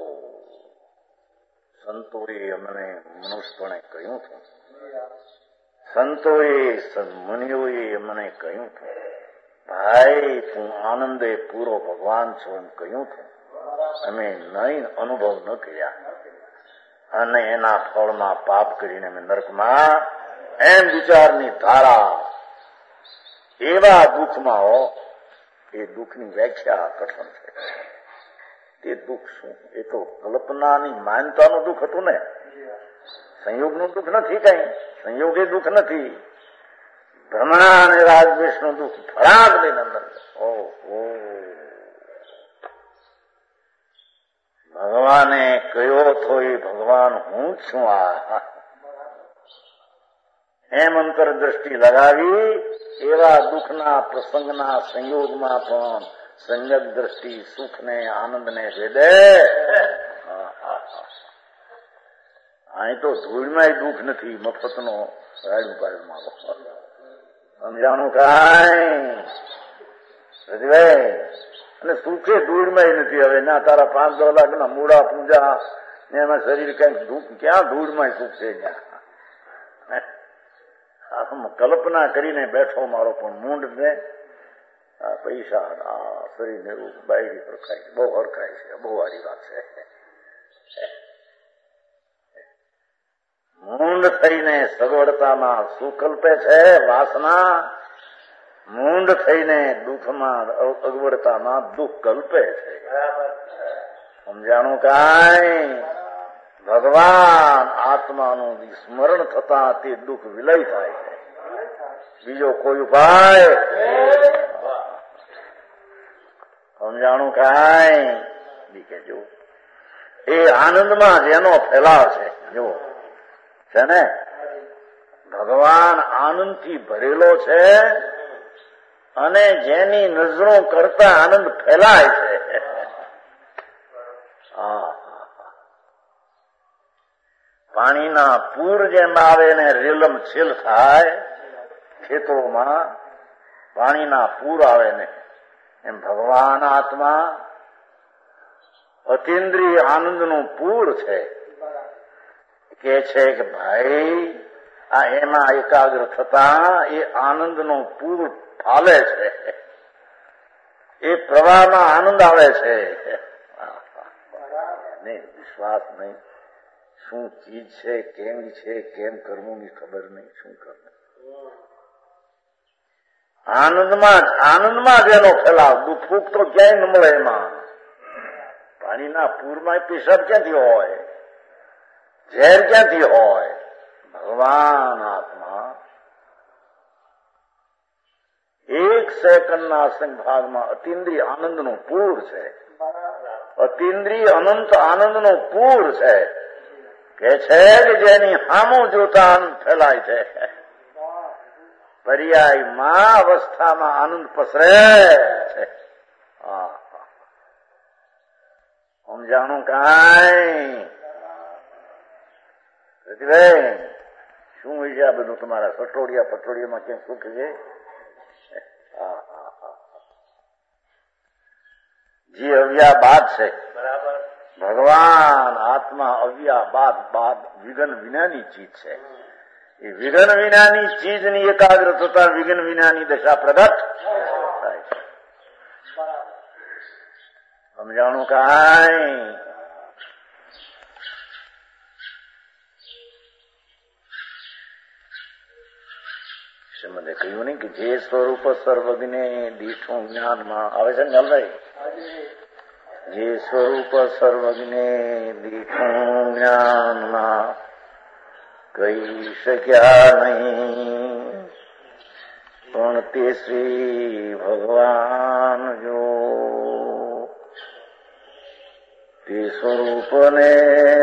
સંતોએ અમને મનુષ્યપણે કહ્યું હતું, સંતોએ મુનિઓએ મને કહ્યું હતું, ભાઈ તું આનંદે પૂરો ભગવાન છો એમ કહ્યું હતું. અમે નહીં અનુભવ ન કર્યા અને એના ફળમાં પાપ કરીને અમે નરકમાં એમ વિચારની ધારા. એવા દુઃખમાં હો. એ દુઃખની વ્યાખ્યા કઠણ છે. તે દુઃખ શું? એ તો કલ્પનાની માનતાનું દુઃખ હતું ને. સંયોગનું દુઃખ નથી. કઈ સંયોગ એ દુઃખ નથી. ભ્રમણા અને રાગદ્વેષનું દુઃખ ફરાગ દે અંદર. ઓહો ભગવાને કયો તો એ ભગવાન હું જ છું. આ એમ અંતર દ્રષ્ટિ લગાવી એવા દુઃખના પ્રસંગના સંયોગમાં પણ સંયક દ્રષ્ટિ સુખને આનંદને ભેદે. અહીં તો ધૂળમાં દુઃખ નથી. મફતનો રાડું પાડું મારો. સમજાણું કાંઈ? અને સુખે ધૂળમાં નથી. હવે ના તારા પાંચ દસ લાખ ના મૂળા પૂજા ને એમાં શરીર કઈક દુઃખ. ક્યાં ધૂળમાં સુખ છે? આમ કલ્પના કરીને બેઠો મારો પણ મૂંડ ને પૈસા આ શરીરને બાયડી હરખાય બહુ હરખાય છે, બહુ સારી વાત છે. મૂંડ થઈને સગવડતામાં શું કલ્પે છે? વાસના. મૂંડ થઈને દુઃખમાં અગવડતામાં દુઃખ કલ્પે છે. સમજાણું કાંઈ? ભગવાન આત્માનું સ્મરણ થતા તે દુઃખ વિલય થાય છે. બીજો કોઈ ઉપાય? સમજાણું કાંઈ? બીકે જો એ આનંદમાં જેનો ફેલાવ છે, જો છે ને, ભગવાન આનંદથી ભરેલો છે અને જેની નજરો કરતા આનંદ ફેલાય છે. પાણીના પૂર જેમ આવે ને રેલમ છેલ થાય, ખેતરોમાં પાણીના પૂર આવે ને એમ ભગવાન આત્મા અતિન્દ્રિય આનંદનું પૂર છે. કે છે કે ભાઈ આ એમાં એકાગ્ર થતા એ આનંદનું પૂર ફાલે છે, એ પ્રવાહમાં આનંદ આવે છે. નહીં વિશ્વાસ નહીં, શું ચીજ છે, કેમ છે, કેમ કરવું ની ખબર નહીં, શું કરવું. આનંદમાં આનંદમાં જેનો ફેલાવ, દુઃખ ફૂક તો ક્યાંય ન મળે એમાં. પાણીના પૂરમાં પેશાબ ક્યાંથી હોય, ઝેર ક્યાંથી હોય? ભગવાન આત્મા એક સેકન્ડના સંભાગમાં અતિન્દ્રિય આનંદનું પૂર છે. અતિન્દ્રિય અનંત આનંદનું પૂર છે. કે છે કે જેની હામું જોતા આનંદ ફેલાય છે. પર્યાયમાં અવસ્થામાં આનંદ પસરે છે. સમજાણું કાંઈ? શું હોય છે આ બધું તમારા સટોડિયા પટોડિયામાં ક્યાં સુખ છે? જે અવ્યાબાદ છે, ભગવાન આત્મા અવ્યાબાદ બાદ વિઘ્ન વિનાની ચીજ છે. એ વિઘ્ન વિનાની ચીજની એકાગ્ર થતા વિઘ્ન વિનાની દશા પ્રગટ થાય છે. સમજાણું કાંઈ? મને કહ્યું નહીં કે જે સ્વરૂપ સર્વજ્ઞે દીઠું જ્ઞાનમાં આવે છે ને જલભાઈ, જે સ્વરૂપ સર્વજ્ઞે દીઠું જ્ઞાનમાં કહી શક્યા નહીં, પણ તે શ્રી ભગવાન જો તે સ્વરૂપને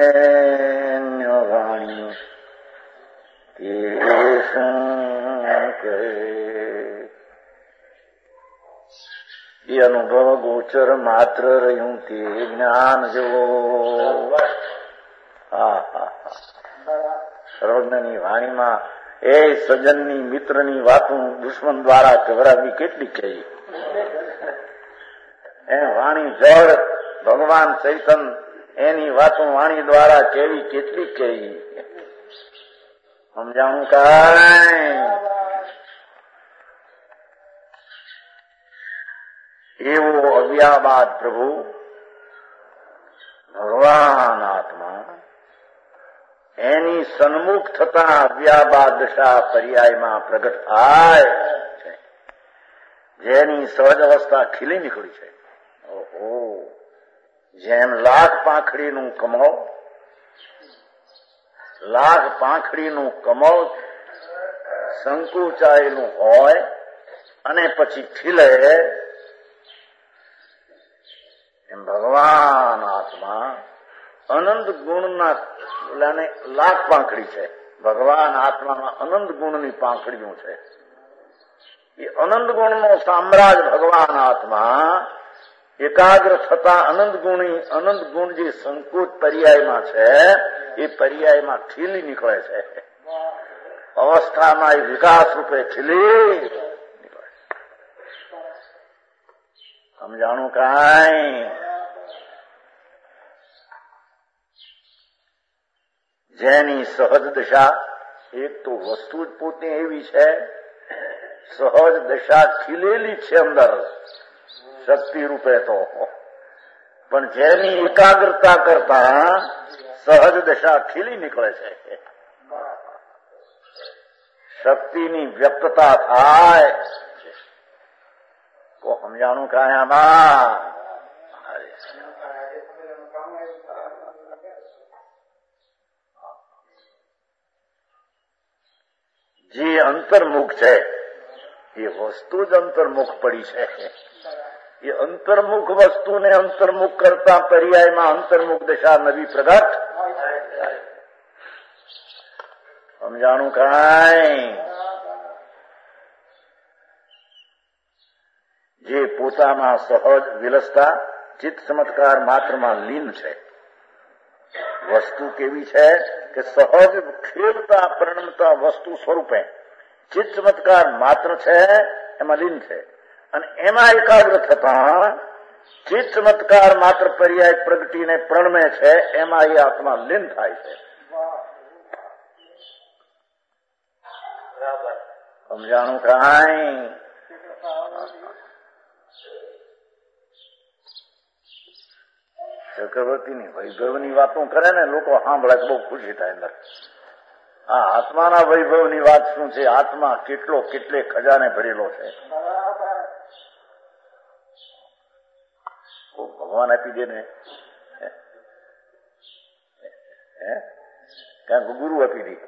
જાણી તે શું કહે? એ અનુભવ ગોચર માત્ર રહ્યું તે જ્ઞાન જો. હા હા સર્વજ્ઞની વાણીમાં એ સજ્જનની મિત્રની વાતું દુશ્મન દ્વારા કવરાવી કેટલી કહી. એ વાણી જળ ભગવાન ચૈતન એની વાતું વાણી દ્વારા કેવી કેટલી કહી. સમજાણું કાંઈ? એવો અવ્યાબાદ પ્રભુ ભગવાન આત્મા એની સન્મુખ થતા અવ્યાબાદ દશા પર્યાયમાં પ્રગટ થાય છે, જેની સહજ અવસ્થા ખીલી નીકળી છે. ઓહો, જેમ લાખ પાંખડીનું કમળ, લાખ પાંખડીનું કમળ સંકુચાયેલું હોય અને પછી ખીલે, એમ ભગવાન આત્મા અનંત ગુણના લાખ પાંખડી છે. ભગવાન આત્મામાં અનંત ગુણની પાંખડીઓ છે. એ અનંત ગુણનો સામ્રાજ્ય ભગવાન આત્મા એકાગ્ર થતા અનંત ગુણી અનંત ગુણ જે સંકુચ પર્યાયમાં છે એ પર્યાયમાં ખીલી નીકળે છે. અવસ્થામાં એ વિકાસ રૂપે ખીલી નીકળે. સમજાણું કાંઈ? જેની સહજ દશા એક તો વસ્તુ જ પોતે એવી છે, સહજ દશા ખીલેલી છે અંદર શક્તિ રૂપે, તો પણ જેની એકાગ્રતા કરતા સહજ દશા ખીલી નીકળે છે. શક્તિની વ્યક્તતા થાય તો સમજાણું કાંઈ આમાં જે અંતર્મુખ છે એ વસ્તુ જ અંતર્મુખ પડી છે. એ અંતર્મુખ વસ્તુને અંતર્મુખ કરતા પર્યાયમાં અંતર્મુખ દશા નવી પ્રગટ. સમજાણું કાંઈ? જે પોતામાં સહજ વિલસતા ચિત્ત ચમત્કાર માત્રમાં લીન છે. વસ્તુ કેવી છે કે સહજ ખેલતા પરિણમતા વસ્તુ સ્વરૂપે ચિત્ત ચમત્કાર માત્ર છે, એમાં લીન છે. અને એમાં એકાગ્ર થતા ચિત્ત ચમત્કાર માત્ર પર્યાય પ્રગટીને પ્રણમે છે, એમાં એ આત્મા લીન થાય છે. સમજાણું કાંઈ? ચક્રવર્તીની વૈભવની વાતો કરે ને લોકો સાંભળે બહુ ખુશી થાય અંદર. આ આત્માના વૈભવની વાત શું છે? આત્મા કેટલો કેટલે ખજાને ભરેલો છે. ભગવાન આપી દે ને, ક્યાંક ગુરુ આપી દે.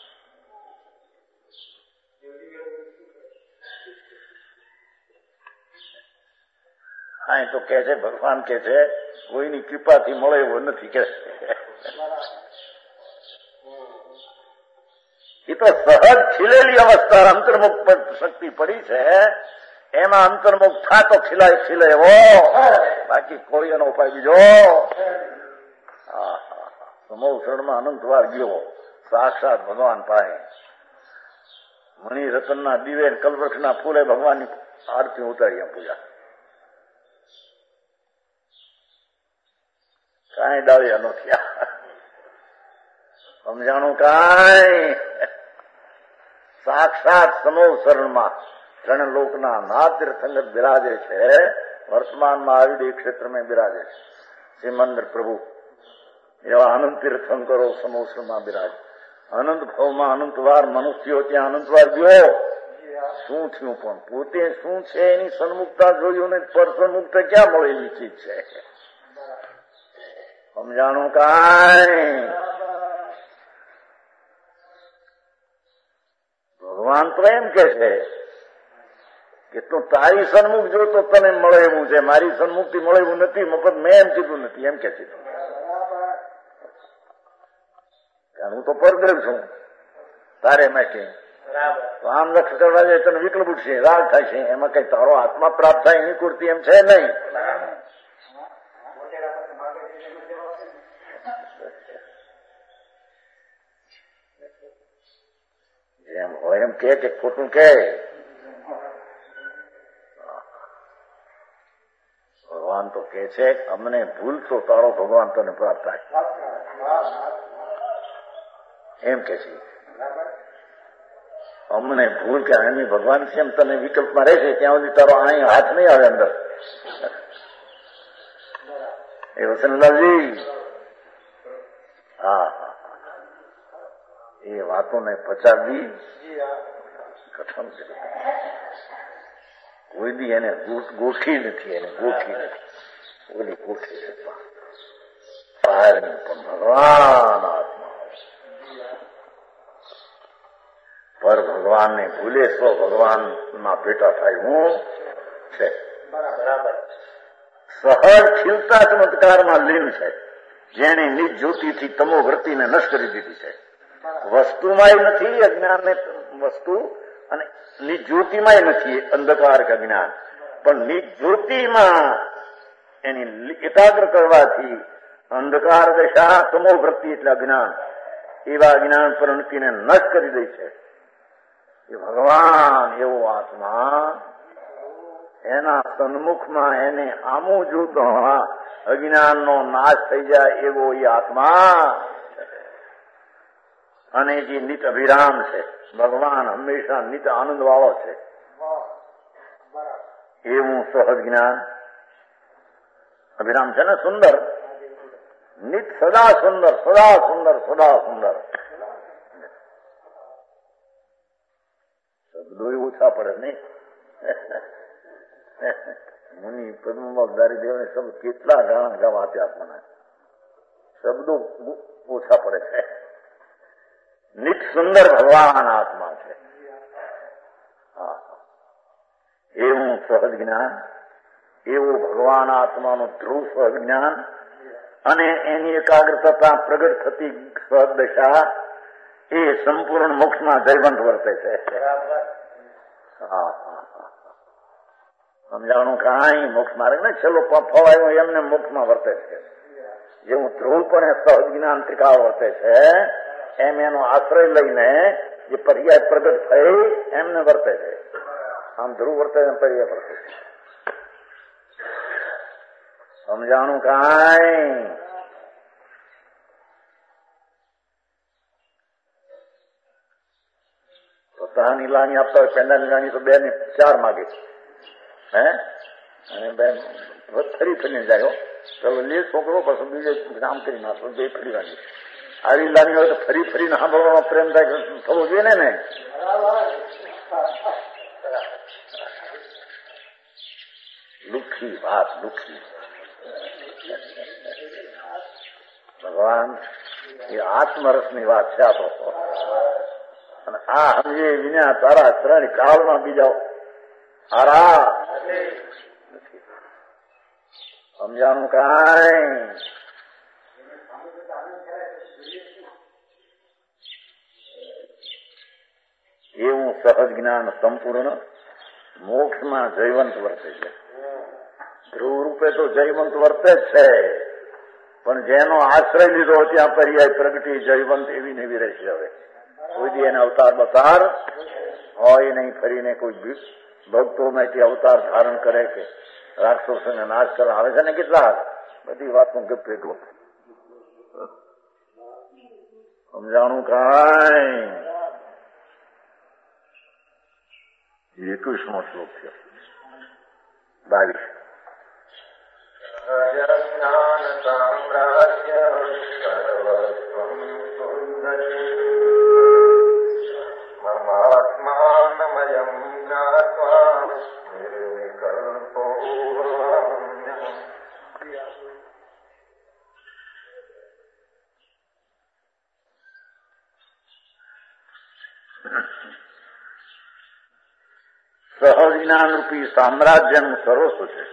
હા, તો કે છે ભગવાન કે છે કોઈની કૃપાથી મળે એવો નથી કે. એ તો સહજ ખીલેલી અવસ્થા અંતર્મુખ પર શક્તિ પડી છે, એમાં અંતર્મુખ થાતો ખીલાય ખીલે એવો, બાકી કોઈ એનો ઉપાય બીજો. સમોસણમાં અનંત વાર ગયો સાક્ષાત ભગવાન પાસે. મણિ રતનના દીવે કલ્પવૃક્ષના ફૂલે ભગવાનની આરતી ઉતારી પૂજા. કાંઈ ડાળ્યા નો થયા. સમજાણું કાંઈ? સાક્ષાત સમોસરણમાં ત્રણ લોકના નાથ તીર્થંકર બિરાજે છે. વર્તમાનમાં આવી ક્ષેત્રમાં બિરાજે છે શ્રીમંદર પ્રભુ. એવા અનંત તીર્થંકરો સમોસરમાં બિરાજે. અનંત ભાવમાં અનંતવાર મનુષ્યો ત્યાં અનંતવાર ગયો. શું થયું? પણ પોતે શું છે એની સન્મુખતા જોયું ને પરસન્મુખતા ક્યાં મળેલી ચીજ છે. સમજાણું કાંઈ? ભગવાન તો એમ કે છે કે તું તારી સન્મુખ જો તો તને મળે એવું છે, મારી સન્મુખથી મળે એવું નથી. મફત મેં એમ કીધું નથી, એમ કે છે. હું તો પરદ્રવ છું તારે માટે. તો આમ લક્ષ કરવા જાય તને વિકલ્પ ઉઠશે, રાગ થાય છે. એમાં કઈ તારો આત્મા પ્રાપ્ત થાય એની કુર્તી એમ છે નહીં. એમ હોય એમ કે ખોટું કે ભગવાન તો કે છે અમને ભૂલ તો તારો ભગવાન તને પ્રાપ્ત થાય એમ કે છે. અમને ભૂલ કે અહીં ભગવાન છે એમ તને વિકલ્પમાં રહેશે ત્યાં સુધી તારો અહીં હાથ નહીં આવે અંદર. એ વસનલાલજી હા એ વાતોને પચાવી કઠણ છે. કોઈ દી એને ગોઠી નથી, એને ગોઠી નથી. ઓલી ગોઠી છે પણ ભગવાન આત્મા પર ભગવાનને ભૂલે તો ભગવાનમાં ભેટા થાય હું છે. સહજ ખીલતા ચમત્કારમાં લીન છે, જેને નિજ જ્યોતિથી તમો વૃત્તિને નષ્ટ કરી દીધી છે. વસ્તુમાં નથી અજ્ઞાન વસ્તુ અને નિજ જ્યોતિમાં નથી અંધકાર કે અજ્ઞાન, પણ નિજ જ્યોતિમાં એની એકાગ્ર કરવાથી અંધકાર દશા તમો વૃત્તિ એટલે અજ્ઞાન, એવા અજ્ઞાન પરિણતિને નષ્ટ કરી દે છે. એ ભગવાન એવો આત્મા એના સન્મુખમાં એને આમું જોતો અજ્ઞાનનો નાશ થઈ જાય એવો એ આત્મા. અને જે નિત અભિરામ છે, ભગવાન હંમેશા નિત આનંદ વાળો છે, એવું સહજ જ્ઞાન અભિરામ છે ને, સુંદર, નિત સદા સુંદર, સદા સુંદર, સદા સુંદર. શબ્દો ઓછા પડે નહીં. મુનિ પદ્મદારી દેવને શબ્દ કેટલા ગાણા ગાવા આપ્યા મને, શબ્દો ઓછા પડે છે. નિત સુંદર ભગવાન આત્મા છે. હા, એવું સહજ જ્ઞાન, એવું ભગવાન આત્માનું ધ્રુવ સહજ જ્ઞાન અને એની એકાગ્રતા પ્રગટ થતી સહજ દશા એ સંપૂર્ણ મોક્ષમાં જયવંત વર્તે છે. હા હા, સમજાણું કાંઈ મોક્ષ માર્ગ ને છેલ્લો ફવાયો એમને મોક્ષમાં વર્તે છે. જેવું ધ્રુવ પણ સહજ જ્ઞાન ત્રિકાળ વર્તે છે, એમ એનો આશ્રય લઈને જે પર્યાય પ્રગટ થઈ એમને વર્તે છે. આમ ધ્રુવ વર્તે એમ પર્યાય વર્તે છે. સમજાણું કાંઈ? પોતાની લાણી આપતા હોય, પેંડાની લાણી તો બે ને ચાર માગે છે. હે અને બે ફરી ફરીને જાય. ચલો લે છોકરો, પછી બીજે કામ કરી નાખો, બે ફરી વાની. આવી લાની હોય તો ફરી ફરીને સાંભળવાનો પ્રેમ થાય થવો જોઈએ ને. ને દુઃખી વાત, દુઃખી. ભગવાન એ આત્મરસની વાત છે આ તો. અને આ સમજે વિના તારા ત્રણ કાળમાં બીજા આરા સમજાણું કાંઈ? એવું સહજ જ્ઞાન સંપૂર્ણ મોક્ષમાં જયવંત વર્તે છે. ધ્રુવ રૂપે તો જયવંત વર્તે જ છે, પણ જેનો આશ્રય લીધો ત્યાં પર્યાય પ્રગટી જયવંત એવી ને એવી રહેશે. હવે કોઈ દી એને અવતાર બતાર હોય નહીં. ફરીને કોઈ ભક્તો માંથી અવતાર ધારણ કરે કે રાક્ષસોને નાશ કરવા આવે છે ને કેટલા બધી વાતનું ગપ્પે ગપ. સમજાણું કાંઈ? એકવીસમો શ્લોક છે. બાવીસ સહજ જ્ઞાન રૂપી સામ્રાજ્યનું સર્વસ્વ છે.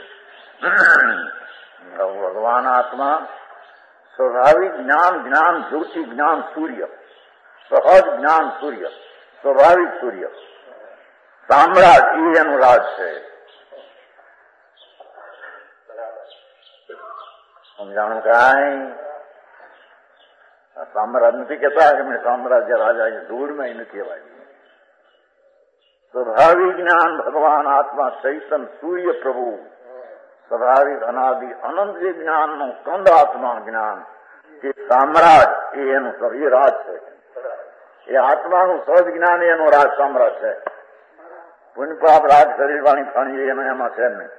ભગવાન આત્મા સ્વાભાવિક જ્ઞાન, જ્ઞાન જ્યોતિ, જ્ઞાન સૂર્ય, સહજ જ્ઞાન સૂર્ય, સ્વાભાવિક સૂર્ય, સામ્રાજ એ એનું રાજ છે. સમજાણું કાંઈ? સામ્રાજ નથી કેતા કે મેં સામ્રાજ્ય રાજા એ ધૂળમાં નથી કહેવાય. સ્વાભાવિક જ્ઞાન ભગવાન આત્મા ચૈતન સૂર્ય પ્રભુ, સ્વાભાવિક અનાદિ અનંત જે જ્ઞાનનું કંદ આત્મા જ્ઞાન, જે સામ્રાજ એ એનું એ રાજ છે. એ આત્માનું સહજ જ્ઞાન એનું રાજ સામ્રાજ છે. પુણ્ય પાપ રાજ શરીર વાણી ખાણી એનો એમાં છે નહીં.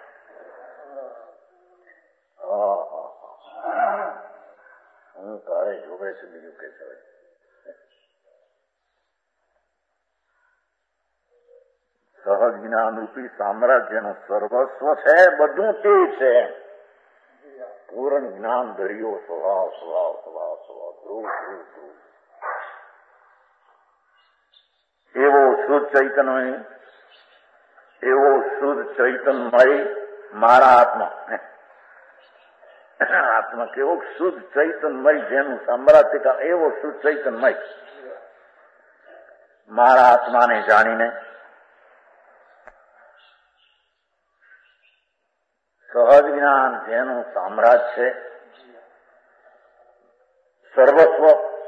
હું તારે જોવે છે બીજું કે છે. સહજ જ્ઞાન રૂપી સામ્રાજ્યનું સર્વસ્વ છે, બધું તે છે. પૂર્ણ જ્ઞાન દરિયો સ્વભાવ સ્વભાવ સ્વભાવ સ્વભાવ ધ્રુવ ધ્રુવ ધ્રુવ એવો શુદ્ધ ચૈતન્ય, એવો શુદ્ધ ચૈતન્યમય મારા આત્મા. આત્મા કેવો શુદ્ધ ચૈતન્યમય, જેનું સામ્રાજ્ય એવો શુદ્ધ ચૈતન્યમય મારા આત્માને જાણીને સહજ જ્ઞાન જેનું સામ્રાજ્ય છે, સર્વસ્વ,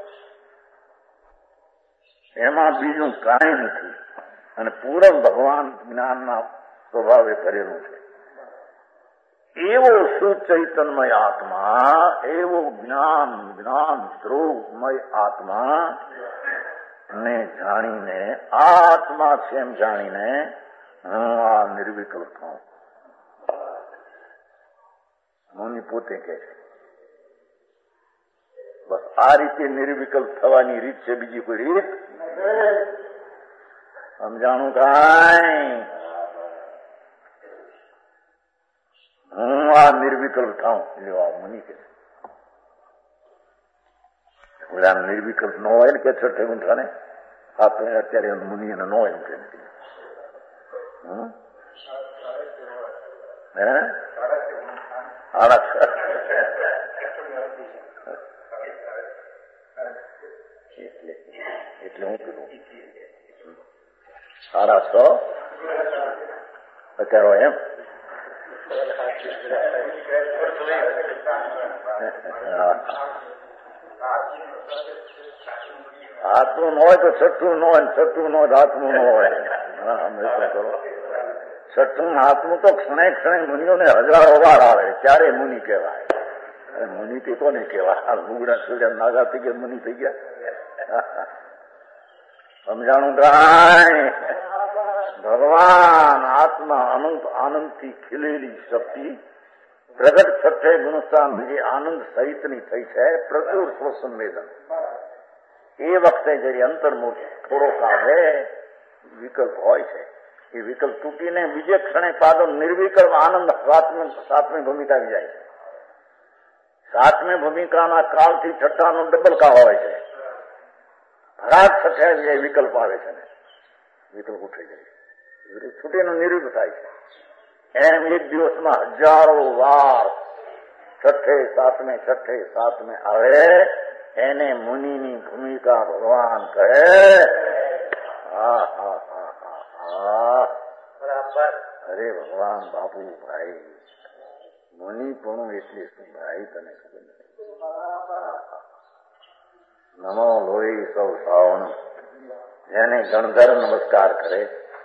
એમાં બીજું કાંઈ નથી અને પૂર્ણ ભગવાન જ્ઞાનના સ્વભાવે કરેલું છે. એવો સુચૈતન્મય આત્મા, એવો જ્ઞાન જ્ઞાન ધ્રુવમય આત્મા ને જાણીને, આ આત્મા છે એમ જાણીને હું આ નિર્વિકલ્પ થાઉં. મુનિ પોતે કહે છે બસ આ રીતે નિર્વિકલ્પ થવાની રીત છે, બીજી કોઈ રીત સમજાણું કાંઈ? હું આ નિર્વિકલ્પ થાઉં એટલે આ મુનિ કે ઓલા નિર્વિકલ્પ ન હોય ને કે છઠ્ઠે ગુંઠા ને આપણે અત્યારે મુનિ એને ન હોય એમ કે એટલે હું કીધું સાડા સો અત્યારે હોય એમ હાથનું ન હોય તો છઠ્ઠું ન હોય, છઠ્ઠું ન હોય તો હાથનું ન હોય. હંમેશા કરો છઠ્ઠું હાથનું તો ક્ષણે ક્ષણે મુનિઓને હજારો વાર આવે, ક્યારે મુનિ કહેવાય? મુનિ થી કોને કહેવાય? લુગડા સુગડા નાગા થઈ ગયા, મુનિ થઈ ગયા. સમજાણું કાંઈ? ભગવાન આત્મા અનંત આનંદથી ખીલેલી શક્તિ પ્રગટ છઠ્ઠે ગુણસ્થાન જે આનંદ સહિતની થઈ છે, પ્રચુર સ્વસંવેદન. એ વખતે જયારે અંતર્મુખ થોડોક આવે વિકલ્પ હોય છે, એ વિકલ્પ તૂટીને બીજે ક્ષણે પાછો નિર્વિકલ્પ આનંદ સાતમી સાતમી ભૂમિકા આવી જાય છે. સાતમી ભૂમિકાના કાળથી છઠ્ઠાનો ડબલ કાળ હોય છે. હરાજ છઠ્ઠે વિકલ્પ આવે છે ને વિકલ્પ ઉઠી જાય છે, છૂટીનો નિર્વિક થાય છે. એમ એક દિવસમાં હજારો વાર છઠ્ઠે સાતમે છઠ્ઠે સાતમે આવે, એને મુનિની ભૂમિકા ભગવાન કહે. હા હા હા હા હા બરાબર. અરે ભગવાન બાપુ ભાઈ, મુનિ પણ એટલે શું ભાઈ તને ખબર નથી. નમો લોહી સૌ સાવણ, જેને ગણધર નમસ્કાર કરે.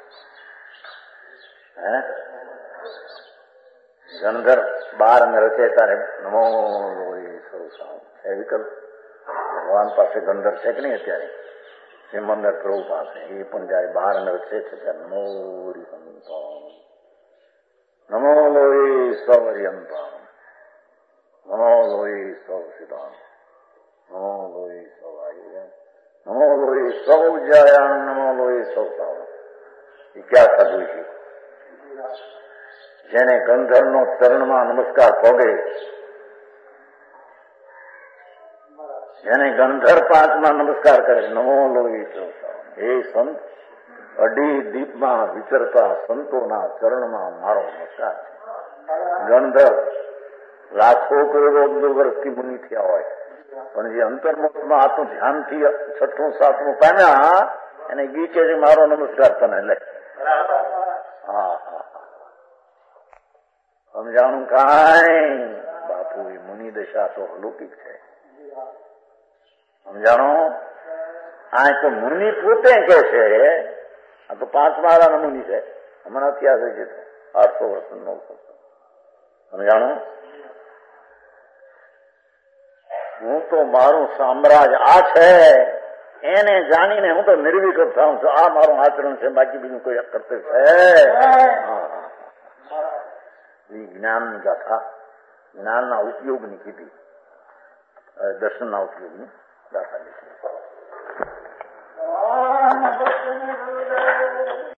હે ગણધર બાર ને રચે ત્યારે નમો લોહી સૌ સાવણ એ વિકલ્પ ભગવાન પાસે ગંધર છે કે નહીં અત્યારે સિમંદર પ્રભુ પાસે, એ પણ જયારે બહાર નરસે છે ત્યારે નમો હરિહંતામ, નમો લોહી સૌ હરિહંતામ, નમો લોહી સૌ સિદ્ધાંત, નમો લોહી સૌ આયુ, નમો લોહી સૌ જયાન, નમો લોહી સૌ સાવણ. એ ક્યાં સાધુ છે? જેને ગંધર્વનો ચરણમાં નમસ્કાર પોગે, જેને ગંધર્વ પાંચમાં નમસ્કાર કરે, નમો લોહી સૌ સાવણ. હે સંત, અઢી દીપમાં વિચરતા સંતોના ચરણમાં મારો નમસ્કાર છે. ગંધર્વ લાખો કરોડો વર્ષથી મુનિ થયા હોય, પણ જે અંતર્મુખમાં આત્મ ધ્યાનથી છઠ્ઠું સાતમું પામ્યા, એને ગીત છે મારો નમસ્કાર તને લે. હા હા સમજાણું કાંઈ? બાપુ એ મુનિ દશા તો અલૌકિક છે. સમજાણો? આ તો મુનિ પોતે કે છે, આ તો પાંચ માળાના મુનિ છે, હમણાં ત્યાં છે આઠસો વર્ષ નવસો. સમજાણું? હું તો મારું સામ્રાજ્ય આ છે એને જાણીને હું તો નિર્વિકલ્પ થાઉં છું. આ મારું આચરણ છે, બાકી બીજું કોઈ કર્તવ્ય છે. એ જ્ઞાનની ગાથા, જ્ઞાનના ઉપયોગની કીધી, દર્શનના ઉપયોગની ગાથા લીધી.